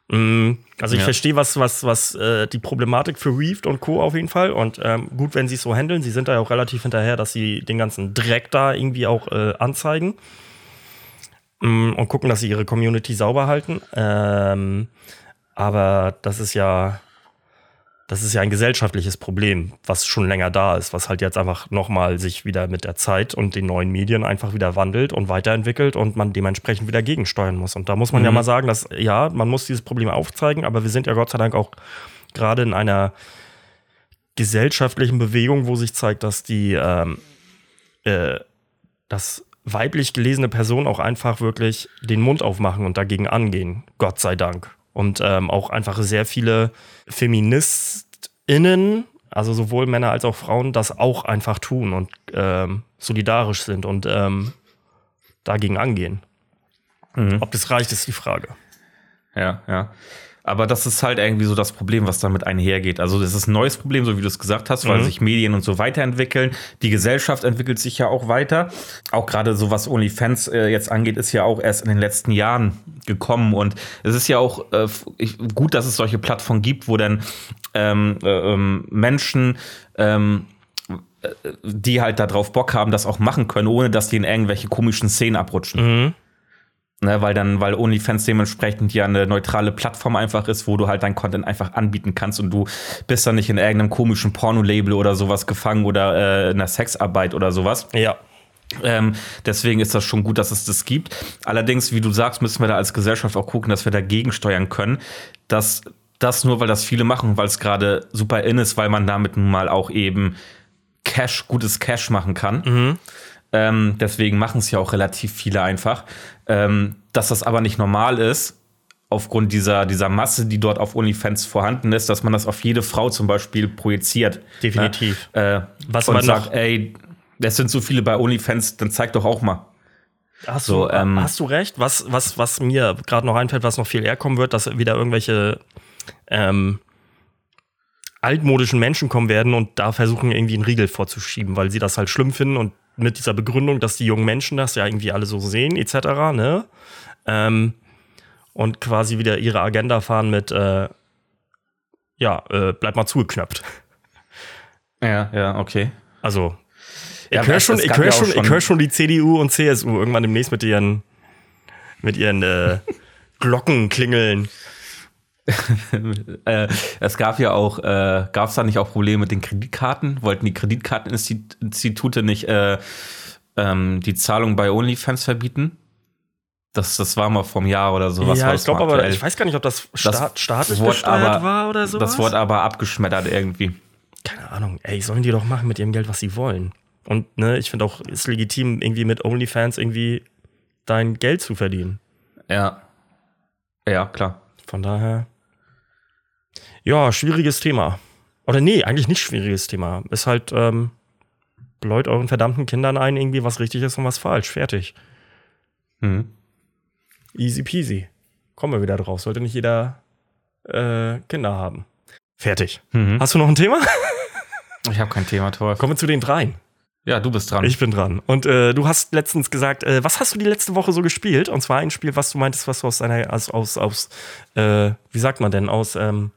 Also ich Ja. verstehe, was, was, was äh, die Problematik für Reeft und Co. auf jeden Fall. Und ähm, gut, wenn sie es so handeln. Sie sind da ja auch relativ hinterher, dass sie den ganzen Dreck da irgendwie auch äh, anzeigen. Mm, und gucken, dass sie ihre Community sauber halten. Ähm, aber das ist ja, das ist ja ein gesellschaftliches Problem, was schon länger da ist, was halt jetzt einfach nochmal sich wieder mit der Zeit und den neuen Medien einfach wieder wandelt und weiterentwickelt und man dementsprechend wieder gegensteuern muss. Und da muss man Mhm. ja mal sagen, dass, ja, man muss dieses Problem aufzeigen, aber wir sind ja Gott sei Dank auch gerade in einer gesellschaftlichen Bewegung, wo sich zeigt, dass die, ähm, äh, dass weiblich gelesene Personen auch einfach wirklich den Mund aufmachen und dagegen angehen. Gott sei Dank. Und ähm, auch einfach sehr viele FeministInnen, also sowohl Männer als auch Frauen, das auch einfach tun und ähm, solidarisch sind und ähm, dagegen angehen. Mhm. Ob das reicht, ist die Frage. Ja, ja. Aber das ist halt irgendwie so das Problem, was damit einhergeht. Also das ist ein neues Problem, so wie du es gesagt hast, weil Mhm. sich Medien und so weiterentwickeln. Die Gesellschaft entwickelt sich ja auch weiter. Auch gerade so, was OnlyFans äh, jetzt angeht, ist ja auch erst in den letzten Jahren gekommen. Und es ist ja auch äh, ich, gut, dass es solche Plattformen gibt, wo dann ähm, äh, ähm, Menschen ähm, äh, die halt da drauf Bock haben, das auch machen können, ohne dass die in irgendwelche komischen Szenen abrutschen. Mhm. Ne, weil dann, weil OnlyFans dementsprechend ja eine neutrale Plattform einfach ist, wo du halt dein Content einfach anbieten kannst und du bist dann nicht in irgendeinem komischen Porno-Label oder sowas gefangen oder äh, in der Sexarbeit oder sowas. Ja. Ähm, deswegen ist das schon gut, dass es das gibt. Allerdings, wie du sagst, müssen wir da als Gesellschaft auch gucken, dass wir dagegen steuern können. Dass das nur, weil das viele machen, weil es gerade super in ist, weil man damit nun mal auch eben Cash, gutes Cash machen kann. Mhm. Ähm, deswegen machen es ja auch relativ viele einfach. Ähm, dass das aber nicht normal ist, aufgrund dieser, dieser Masse, die dort auf OnlyFans vorhanden ist, dass man das auf jede Frau zum Beispiel projiziert. Definitiv. Äh, Was und man sagt, noch ey, es sind so viele bei OnlyFans, dann zeig doch auch mal. Hast, so, du, ähm, hast du recht? Was, was, was mir gerade noch einfällt, was noch viel eher kommen wird, dass wieder irgendwelche ähm, altmodischen Menschen kommen werden und da versuchen, irgendwie einen Riegel vorzuschieben, weil sie das halt schlimm finden und mit dieser Begründung, dass die jungen Menschen das ja irgendwie alle so sehen, et cetera, ne? Ähm, und quasi wieder ihre Agenda fahren mit, äh, ja, äh, bleib mal zugeknöpft. Ja, ja, okay. Also, Ja, ich höre es- schon, es ich gab hör ja auch schon, schon- ich hör schon die C D U und C S U irgendwann demnächst mit ihren, mit ihren äh, Glocken klingeln. äh, es gab ja auch, äh, gab es da nicht auch Probleme mit den Kreditkarten? Wollten die Kreditkarteninstitute nicht äh, ähm, die Zahlung bei OnlyFans verbieten? Das, das war mal vom Jahr oder sowas. Ja, war ich das glaube mal aber, aktuell. ich weiß gar nicht, ob das, staat, Das staatlich wurde gesteuert aber- war oder sowas. Das wurde aber abgeschmettert irgendwie. Keine Ahnung. Ey, sollen die doch machen mit ihrem Geld, was sie wollen. Und ne, ich finde auch, es ist legitim, irgendwie mit OnlyFans irgendwie dein Geld zu verdienen. Ja. Ja, klar. Von daher. Ja, schwieriges Thema. Oder nee, eigentlich nicht schwieriges Thema. Ist halt, ähm, bläut euren verdammten Kindern ein, irgendwie was richtig ist und was falsch. Fertig. Mhm. Easy peasy. Kommen wir wieder drauf. Sollte nicht jeder äh, Kinder haben. Fertig. Mhm. Hast du noch ein Thema? Ich habe kein Thema, Tor. Kommen wir zu den dreien. Ja, du bist dran. Ich bin dran. Und äh, du hast letztens gesagt, äh, was hast du die letzte Woche so gespielt? Und zwar ein Spiel, was du meintest, was du aus deiner, aus, aus, aus äh, wie sagt man denn, aus, ähm,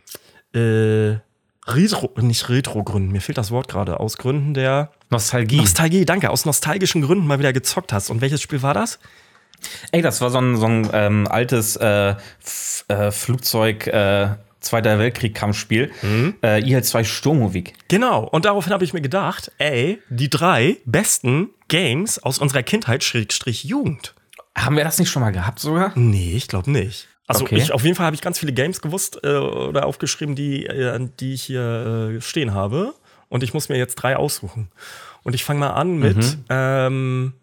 äh, Retro, nicht Retro-Gründen, mir fehlt das Wort gerade, aus Gründen der Nostalgie. Nostalgie, danke, aus nostalgischen Gründen mal wieder gezockt hast. Und welches Spiel war das? Ey, das war so ein, so ein ähm, altes äh, F äh, Flugzeug äh, Zweiter Weltkrieg-Kampfspiel. Mhm. Äh, I L zwei Sturmovik. Genau, und daraufhin habe ich mir gedacht, ey, die drei besten Games aus unserer Kindheit, Schrägstrich Jugend. Haben wir das nicht schon mal gehabt sogar? Nee, ich glaube nicht. Also Okay. ich, auf jeden Fall habe ich ganz viele Games gewusst äh, oder aufgeschrieben, die, äh, die ich hier äh, stehen habe. Und ich muss mir jetzt drei aussuchen. Und ich fange mal an mit, Mhm. ähm,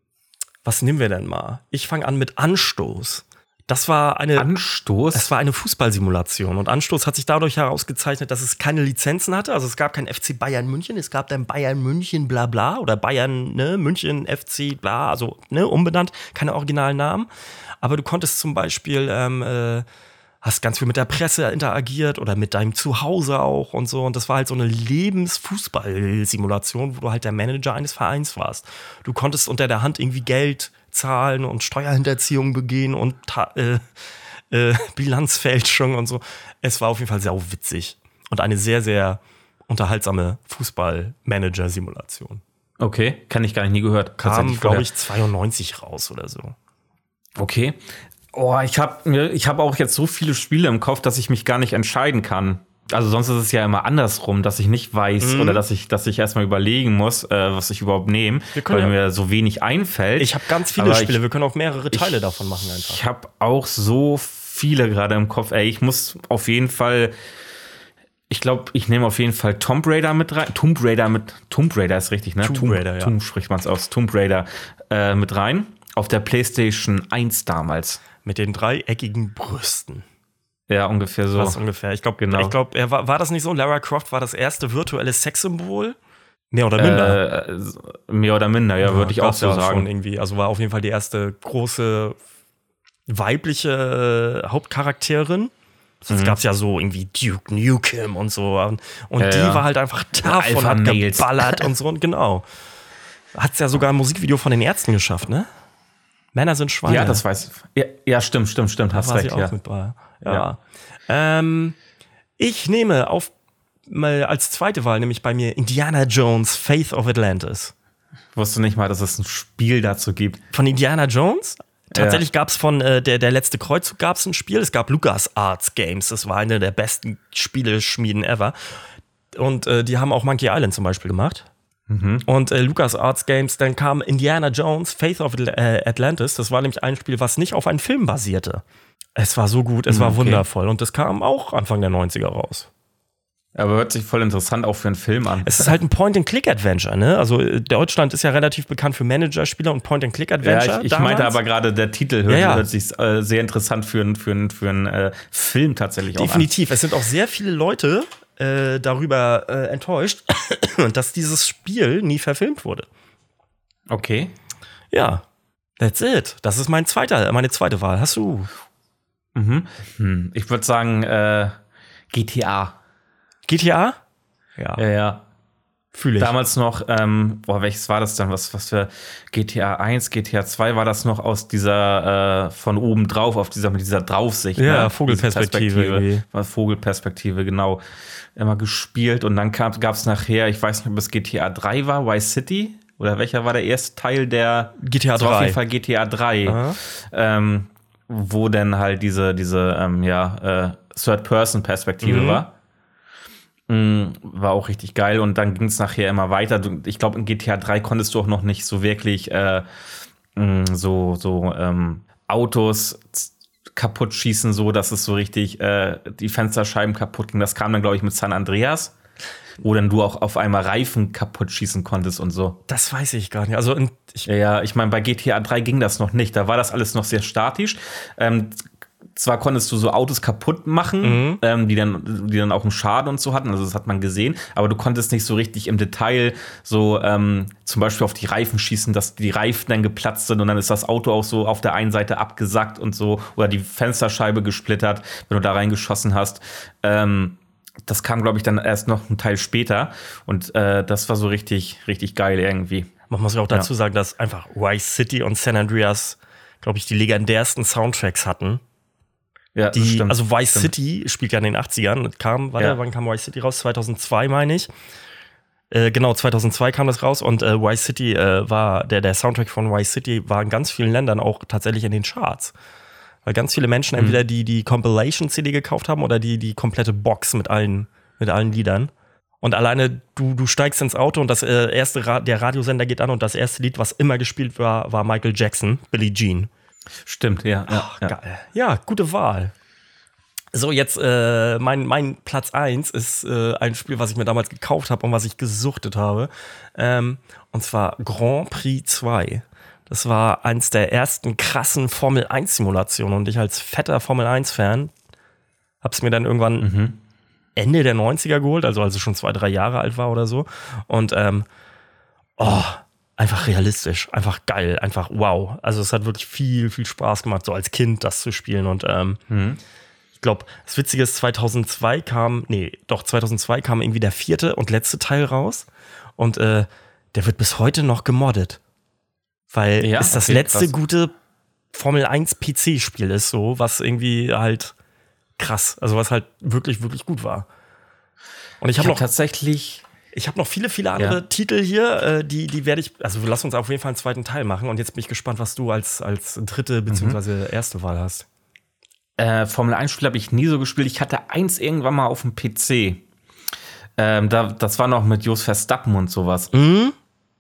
was nehmen wir denn mal? Ich fange an mit Anstoß. Das war eine, Anstoß? es war eine Fußballsimulation. Und Anstoß hat sich dadurch herausgezeichnet, dass es keine Lizenzen hatte. Also es gab kein F C Bayern München, es gab dann Bayern München bla bla oder Bayern ne, München F C bla, also ne, umbenannt, keine originalen Namen. Aber du konntest zum Beispiel, ähm, äh, hast ganz viel mit der Presse interagiert oder mit deinem Zuhause auch und so. Und das war halt so eine Lebensfußball-Simulation, wo du halt der Manager eines Vereins warst. Du konntest unter der Hand irgendwie Geld zahlen und Steuerhinterziehung begehen und ta- äh, äh, Bilanzfälschung und so. Es war auf jeden Fall sau witzig und eine sehr, sehr unterhaltsame Fußball-Manager-Simulation. Okay, kann ich gar nicht, nie gehört. Kam, Tatsächlich glaube vorher. ich, zweiundneunzig raus oder so. Okay. Oh, ich habe ich hab auch jetzt so viele Spiele im Kopf, dass ich mich gar nicht entscheiden kann. Also sonst ist es ja immer andersrum, dass ich nicht weiß Mhm. oder dass ich, dass ich erstmal überlegen muss, äh, was ich überhaupt nehme, Wir können weil ja- mir so wenig einfällt. Ich habe ganz viele Aber Spiele, ich- wir können auch mehrere Teile ich- davon machen einfach. Ich habe auch so viele gerade im Kopf. Ey, ich muss auf jeden Fall, ich glaube, ich nehme auf jeden Fall Tomb Raider mit rein. Tomb Raider mit, Tomb Raider ist richtig, ne? Tomb Raider, ja. Tomb spricht man es aus. Tomb Raider äh, mit rein. Auf der PlayStation eins damals. Mit den dreieckigen Brüsten. Ja, ungefähr so. Was ungefähr. Ich glaube, Genau. ich glaub, er war, war das nicht so? Lara Croft war das erste virtuelle Sexsymbol? Mehr oder minder. Äh, mehr oder minder, ja, würde ich auch gab's so ja sagen. Schon irgendwie. Also war auf jeden Fall die erste große weibliche äh, Hauptcharakterin. Sonst Mhm. gab es ja so irgendwie Duke Nukem und so. Und, und Ja, die ja. war halt einfach tough und hat Alpha-Males. geballert und so. Und genau. Hat's ja sogar ein Musikvideo von den Ärzten geschafft, ne? Männer sind Schweine. Ja, das weiß ich. Ja, ja, stimmt, stimmt, stimmt, hast war recht, sie auch ja. mit bei. Ja. Ja. Ähm, ich nehme auf mal als zweite Wahl nämlich bei mir Indiana Jones Faith of Atlantis. Ich wusste nicht mal, dass es ein Spiel dazu gibt. Von Indiana Jones? Tatsächlich gab es von äh, der, der letzte Kreuzzug gab es ein Spiel. Es gab LucasArts Games. Das war eine der besten Spieleschmieden ever. Und äh, die haben auch Monkey Island zum Beispiel gemacht. Mhm. Und äh, LucasArts Games, dann kam Indiana Jones, Faith of äh, Atlantis. Das war nämlich ein Spiel, was nicht auf einen Film basierte. Es war so gut, es war Okay. wundervoll. Und das kam auch Anfang der neunziger raus. Aber hört sich voll interessant auch für einen Film an. Es ist halt ein Point-and-Click-Adventure, ne? Also äh, Deutschland ist ja relativ bekannt für Manager-Spieler und Point-and-Click-Adventure. Ja, ich, ich meinte aber gerade, der Titel hört, Ja, ja. hört sich äh, sehr interessant für, einen- für, einen- für einen äh, Film tatsächlich auch Definitiv. Es sind auch sehr viele Leute äh, darüber äh, enttäuscht, dass dieses Spiel nie verfilmt wurde. an. Okay. Ja, that's it. Das ist mein zweiter, meine zweite Wahl. Hast du? Mhm. Hm. Ich würde sagen, äh, G T A. G T A? Ja, Ja, ja. fühle ich. Damals noch, ähm, boah, welches war das dann? Was, was für G T A eins, G T A zwei war das noch aus dieser, äh, von oben drauf, auf dieser, mit dieser Draufsicht. Ja, ne? Vogelperspektive Diese irgendwie. Perspektive, war Vogelperspektive, genau. Immer gespielt und dann gab es nachher, ich weiß nicht, ob es G T A drei war, Vice City, oder welcher war der erste Teil der G T A Das war auf drei. jeden Fall G T A drei. Aha. Ähm, wo dann halt diese, diese ähm, ja, äh, Third-Person-Perspektive Mhm. war. Mm, war auch richtig geil und dann ging es nachher immer weiter. Du, ich glaube, in G T A drei konntest du auch noch nicht so wirklich äh, mm, so, so ähm, Autos z- kaputt schießen, so dass es so richtig äh, die Fensterscheiben kaputt ging. Das kam dann, glaube ich, mit San Andreas, wo dann du auch auf einmal Reifen kaputt schießen konntest und so. Das weiß ich gar nicht. Also in, ich, Ja, ja, ich meine, bei G T A drei ging das noch nicht. Da war das alles noch sehr statisch. Ähm, zwar konntest du so Autos kaputt machen, Mhm. ähm, die, dann, die dann auch einen Schaden und so hatten, also das hat man gesehen, aber du konntest nicht so richtig im Detail so ähm, zum Beispiel auf die Reifen schießen, dass die Reifen dann geplatzt sind und dann ist das Auto auch so auf der einen Seite abgesackt und so oder die Fensterscheibe gesplittert, wenn du da reingeschossen hast. Ähm, das kam, glaube ich, dann erst noch einen Teil später und äh, das war so richtig, richtig geil irgendwie. man muss ja auch dazu sagen, dass einfach Vice City und San Andreas, glaube ich, die legendärsten Soundtracks hatten. Ja, Die, das stimmt. also Vice Stimmt. City spielt ja in den achtzigern. Und kam, warte, Ja. wann kam Vice City raus? zweitausendzwei, meine ich. Äh, genau, zweitausendzwei kam das raus und äh, Vice City äh, war, der, der Soundtrack von Vice City war in ganz vielen Ländern auch tatsächlich in den Charts. Weil ganz viele Menschen Mhm. entweder die, die Compilation-C D gekauft haben oder die, die komplette Box mit allen, mit allen Liedern. Und alleine, du, du steigst ins Auto und das äh, erste Ra- der Radiosender geht an und das erste Lied, was immer gespielt war, war Michael Jackson, Billie Jean. Stimmt, ja. ja, ja. Geil. Ja, gute Wahl. So, jetzt äh, mein, mein Platz eins ist äh, ein Spiel, was ich mir damals gekauft habe und was ich gesuchtet habe. Ähm, und zwar Grand Prix zwei. Das war eins der ersten krassen Formel eins Simulationen und ich als fetter Formel eins Fan hab's mir dann irgendwann Mhm. Ende der neunziger geholt, also als ich schon zwei, drei Jahre alt war oder so. Und ähm, oh, einfach realistisch, einfach geil, einfach wow. Also es hat wirklich viel, viel Spaß gemacht, so als Kind das zu spielen. Und ähm, Mhm. ich glaube, das Witzige ist, zweitausendzwei kam, nee, doch, zweitausendzwei kam irgendwie der vierte und letzte Teil raus. Und äh, der wird bis heute noch gemoddet. Weil Ja, es das okay, letzte krass. gute Formel eins P C-Spiel ist, so, was irgendwie halt krass, also was halt wirklich, wirklich gut war. Und ich Ich habe habe noch, tatsächlich. ich habe noch viele, viele andere Ja. Titel hier, äh, die, die werde ich, also lass uns auf jeden Fall einen zweiten Teil machen. Und jetzt bin ich gespannt, was du als, als dritte beziehungsweise erste Wahl hast. Äh, Formel eins Spiel habe ich nie so gespielt. Ich hatte eins irgendwann mal auf dem P C. Ähm, da, das war noch mit Jos Verstappen und sowas. Mhm.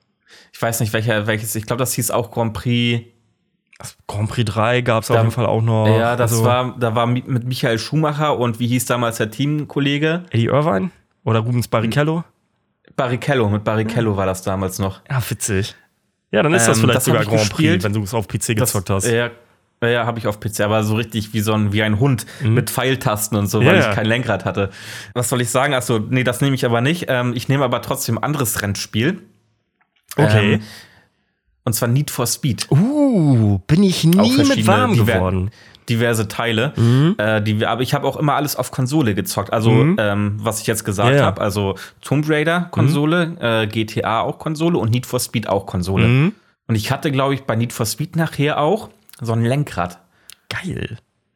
Ich weiß nicht, welcher, welches. Ich glaube, das hieß auch Grand Prix. Grand Prix drei gab es auf Da- jeden Fall auch noch. ja, das also, war, da war mi- mit Michael Schumacher und wie hieß damals der Teamkollege? Eddie Irvine oder Rubens Barrichello. Barrichello. Mit Barrichello war das damals noch. Ja, witzig. Ja, dann ist das Ähm, vielleicht das sogar hab ich Grand Prix, gespielt. wenn du es auf P C Das, gezockt hast. Ja, ja habe ich auf P C, aber so richtig wie so ein, wie ein Hund mit Pfeiltasten und so, Ja, weil ja. ich kein Lenkrad hatte. Was soll ich sagen? Achso, nee, das nehme ich aber nicht. Ähm, ich nehme aber trotzdem ein anderes Rennspiel. Okay. Ähm, und zwar Need for Speed. Uh, bin ich Auch nie mit verschiedene warm diver- geworden. Diverse Teile. Äh, die, aber ich habe auch immer alles auf Konsole gezockt. Also, Mhm. ähm, was ich jetzt gesagt Ja, ja. habe, also Tomb Raider Konsole, äh, G T A auch Konsole und Need for Speed auch Konsole. Mhm. Und ich hatte, glaube ich, bei Need for Speed nachher auch so ein Lenkrad. Geil.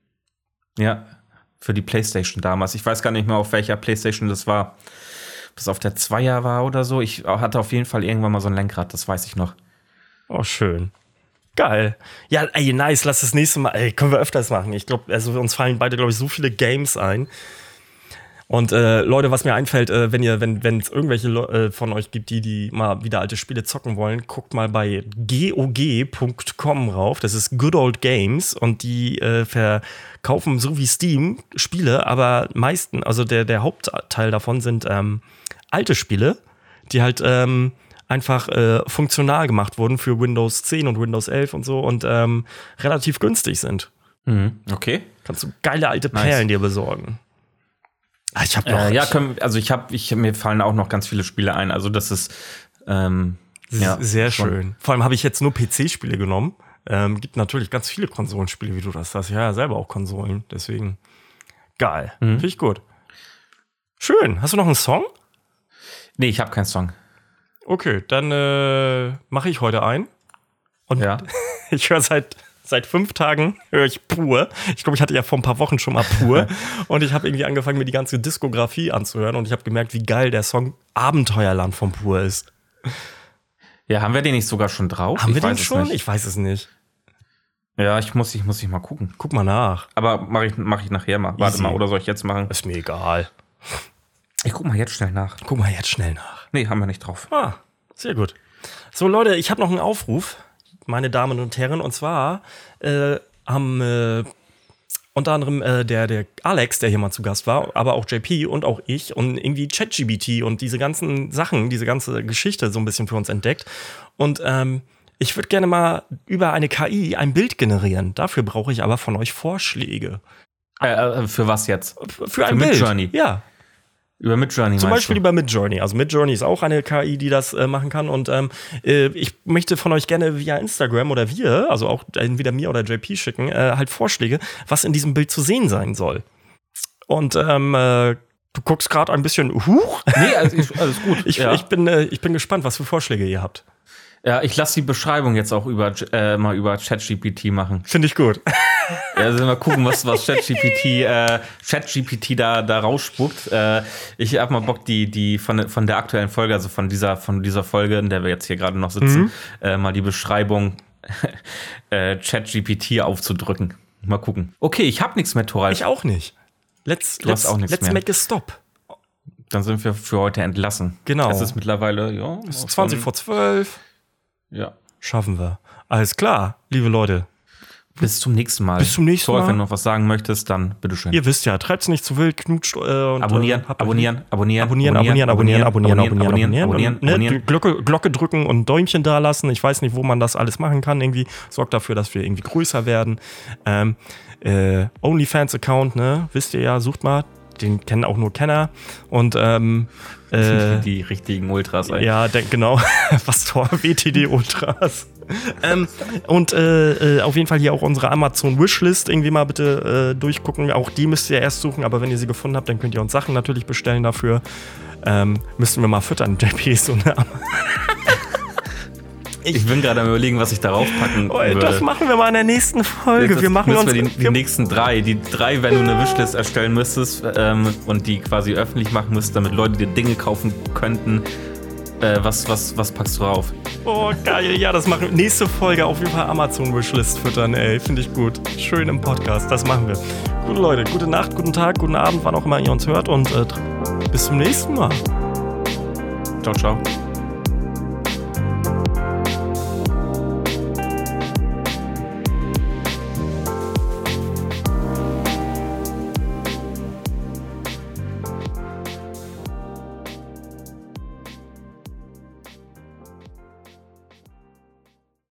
Ja, für die PlayStation damals. Ich weiß gar nicht mehr, auf welcher PlayStation das war. Ob das auf der Zweier war oder so. Ich hatte auf jeden Fall irgendwann mal so ein Lenkrad, das weiß ich noch. Oh, schön. Geil. Ja, ey, nice. Lass das nächste Mal, ey, können wir öfters machen. Ich glaube, also uns fallen beide, glaube ich, so viele Games ein. Und äh, Leute, was mir einfällt, äh, wenn ihr, wenn es irgendwelche Le- äh, von euch gibt, die, die mal wieder alte Spiele zocken wollen, guckt mal bei G O G Punkt com rauf. Das ist Good Old Games und die äh, verkaufen so wie Steam Spiele, aber meisten, also der, der Hauptteil davon sind ähm, alte Spiele, die halt ähm, einfach äh, funktional gemacht wurden für Windows zehn und Windows elf und so und ähm, relativ günstig sind. Mhm. Okay. Kannst du geile alte Nice. Perlen dir besorgen. Ah, ich hab noch. Äh, ja, können, also ich habe, ich, mir fallen auch noch ganz viele Spiele ein. Also das ist ähm, ja, sehr schon. schön. Vor allem habe ich jetzt nur P C-Spiele genommen. Ähm, gibt natürlich ganz viele Konsolenspiele, wie du das hast. Ja, selber auch Konsolen. Deswegen geil. Mhm. Finde ich gut. Schön. Hast du noch einen Song? Nee, ich habe keinen Song. Okay, dann äh, mache ich heute ein. Und Ja. ich höre seit Seit fünf Tagen höre ich Pur. Ich glaube, ich hatte ja vor ein paar Wochen schon mal Pur. Und ich habe irgendwie angefangen, mir die ganze Diskografie anzuhören. Und ich habe gemerkt, wie geil der Song Abenteuerland von Pur ist. Ja, haben wir den nicht sogar schon drauf? Haben ich wir den weiß es schon? nicht. Ich weiß es nicht. Ja, ich muss, ich muss ich mal gucken. Guck mal nach. Aber mache ich, mach ich nachher mal. Warte Easy. mal, oder soll ich jetzt machen? Ist mir egal. Ich guck mal jetzt schnell nach. Guck mal jetzt schnell nach. Nee, haben wir nicht drauf. Ah, sehr gut. So, Leute, ich habe noch einen Aufruf, meine Damen und Herren. Und zwar äh, haben äh, unter anderem äh, der, der Alex, der hier mal zu Gast war, aber auch J P und auch ich und irgendwie ChatGPT und diese ganzen Sachen, diese ganze Geschichte so ein bisschen für uns entdeckt. Und ähm, ich würde gerne mal über eine K I ein Bild generieren. Dafür brauche ich aber von euch Vorschläge. Äh, äh, für was jetzt? Für ein Für Bild. Midjourney? Ja. Über Midjourney Zum meinst Beispiel du? über Midjourney. Also Midjourney ist auch eine K I, die das äh, machen kann. Und ähm, äh, ich möchte von euch gerne via Instagram oder wir, also auch entweder mir oder J P schicken, äh, halt Vorschläge, was in diesem Bild zu sehen sein soll. Und ähm, äh, du guckst gerade ein bisschen, huch. Nee, also ich, alles gut. Ich, ja. ich, bin, äh, ich bin gespannt, was für Vorschläge ihr habt. ja, ich lasse die Beschreibung jetzt auch über, äh, mal über ChatGPT machen. Finde ich gut. Ja, also mal gucken, was, was ChatGPT, äh, ChatGPT da, da rausspuckt. Äh, ich hab mal Bock, die, die von, von der aktuellen Folge, also von dieser, von dieser Folge, in der wir jetzt hier gerade noch sitzen, Mhm. äh, mal die Beschreibung äh, ChatGPT aufzudrücken. Mal gucken. Okay, ich hab nichts mehr, Thoralf. Ich auch nicht. Let's, Du hast let's, auch nichts let's mehr. make a stop. Dann sind wir für heute entlassen. Genau. Es ist mittlerweile, ja. Es ist auch zwanzig schon- vor zwölf. Ja. Schaffen wir. Alles klar, liebe Leute. Bis zum nächsten Mal. Bis zum nächsten Thoralf, Mal. wenn du noch was sagen möchtest, dann bitteschön. Ihr wisst ja, treibt's nicht zu wild, knutscht äh, und Abonnieren, äh, habt- abonnieren, abonnieren, Abonnieren, abonnieren, abonnieren, abonnieren, abonnieren, abonnieren, abonnieren, und, ne, abonnieren. die Glocke, Glocke drücken und Däumchen da lassen. Ich weiß nicht, wo man das alles machen kann. Irgendwie sorgt dafür, dass wir irgendwie größer werden. Ähm, äh, OnlyFans-Account, ne, wisst ihr ja, sucht mal. Den kennen auch nur Kenner. Und ähm, äh, Die richtigen Ultras. Ey. ja, denk, genau. Was Tor, W T D Ultras. ähm, und äh, äh, auf jeden Fall hier auch unsere Amazon-Wishlist irgendwie mal bitte äh, durchgucken. Auch die müsst ihr erst suchen, aber wenn ihr sie gefunden habt, dann könnt ihr uns Sachen natürlich bestellen dafür. Ähm, müssen wir mal füttern, J P ist so eine Am- Ich bin gerade am überlegen, was ich darauf packen Oh, würde. das machen wir mal in der nächsten Folge. Das wir machen müssen uns wir die, die wir, nächsten drei. Die drei, wenn du eine Wishlist erstellen müsstest ähm, und die quasi öffentlich machen müsstest, damit Leute dir Dinge kaufen könnten. Äh, was, was, was packst du drauf? Oh, geil. Ja, das machen wir. Nächste Folge auf jeden Fall Amazon-Wishlist füttern, ey. Finde ich gut. Schön im Podcast. Das machen wir. Gute Leute, gute Nacht, guten Tag, guten Abend, wann auch immer ihr uns hört. Und äh, bis zum nächsten Mal. Ciao, ciao.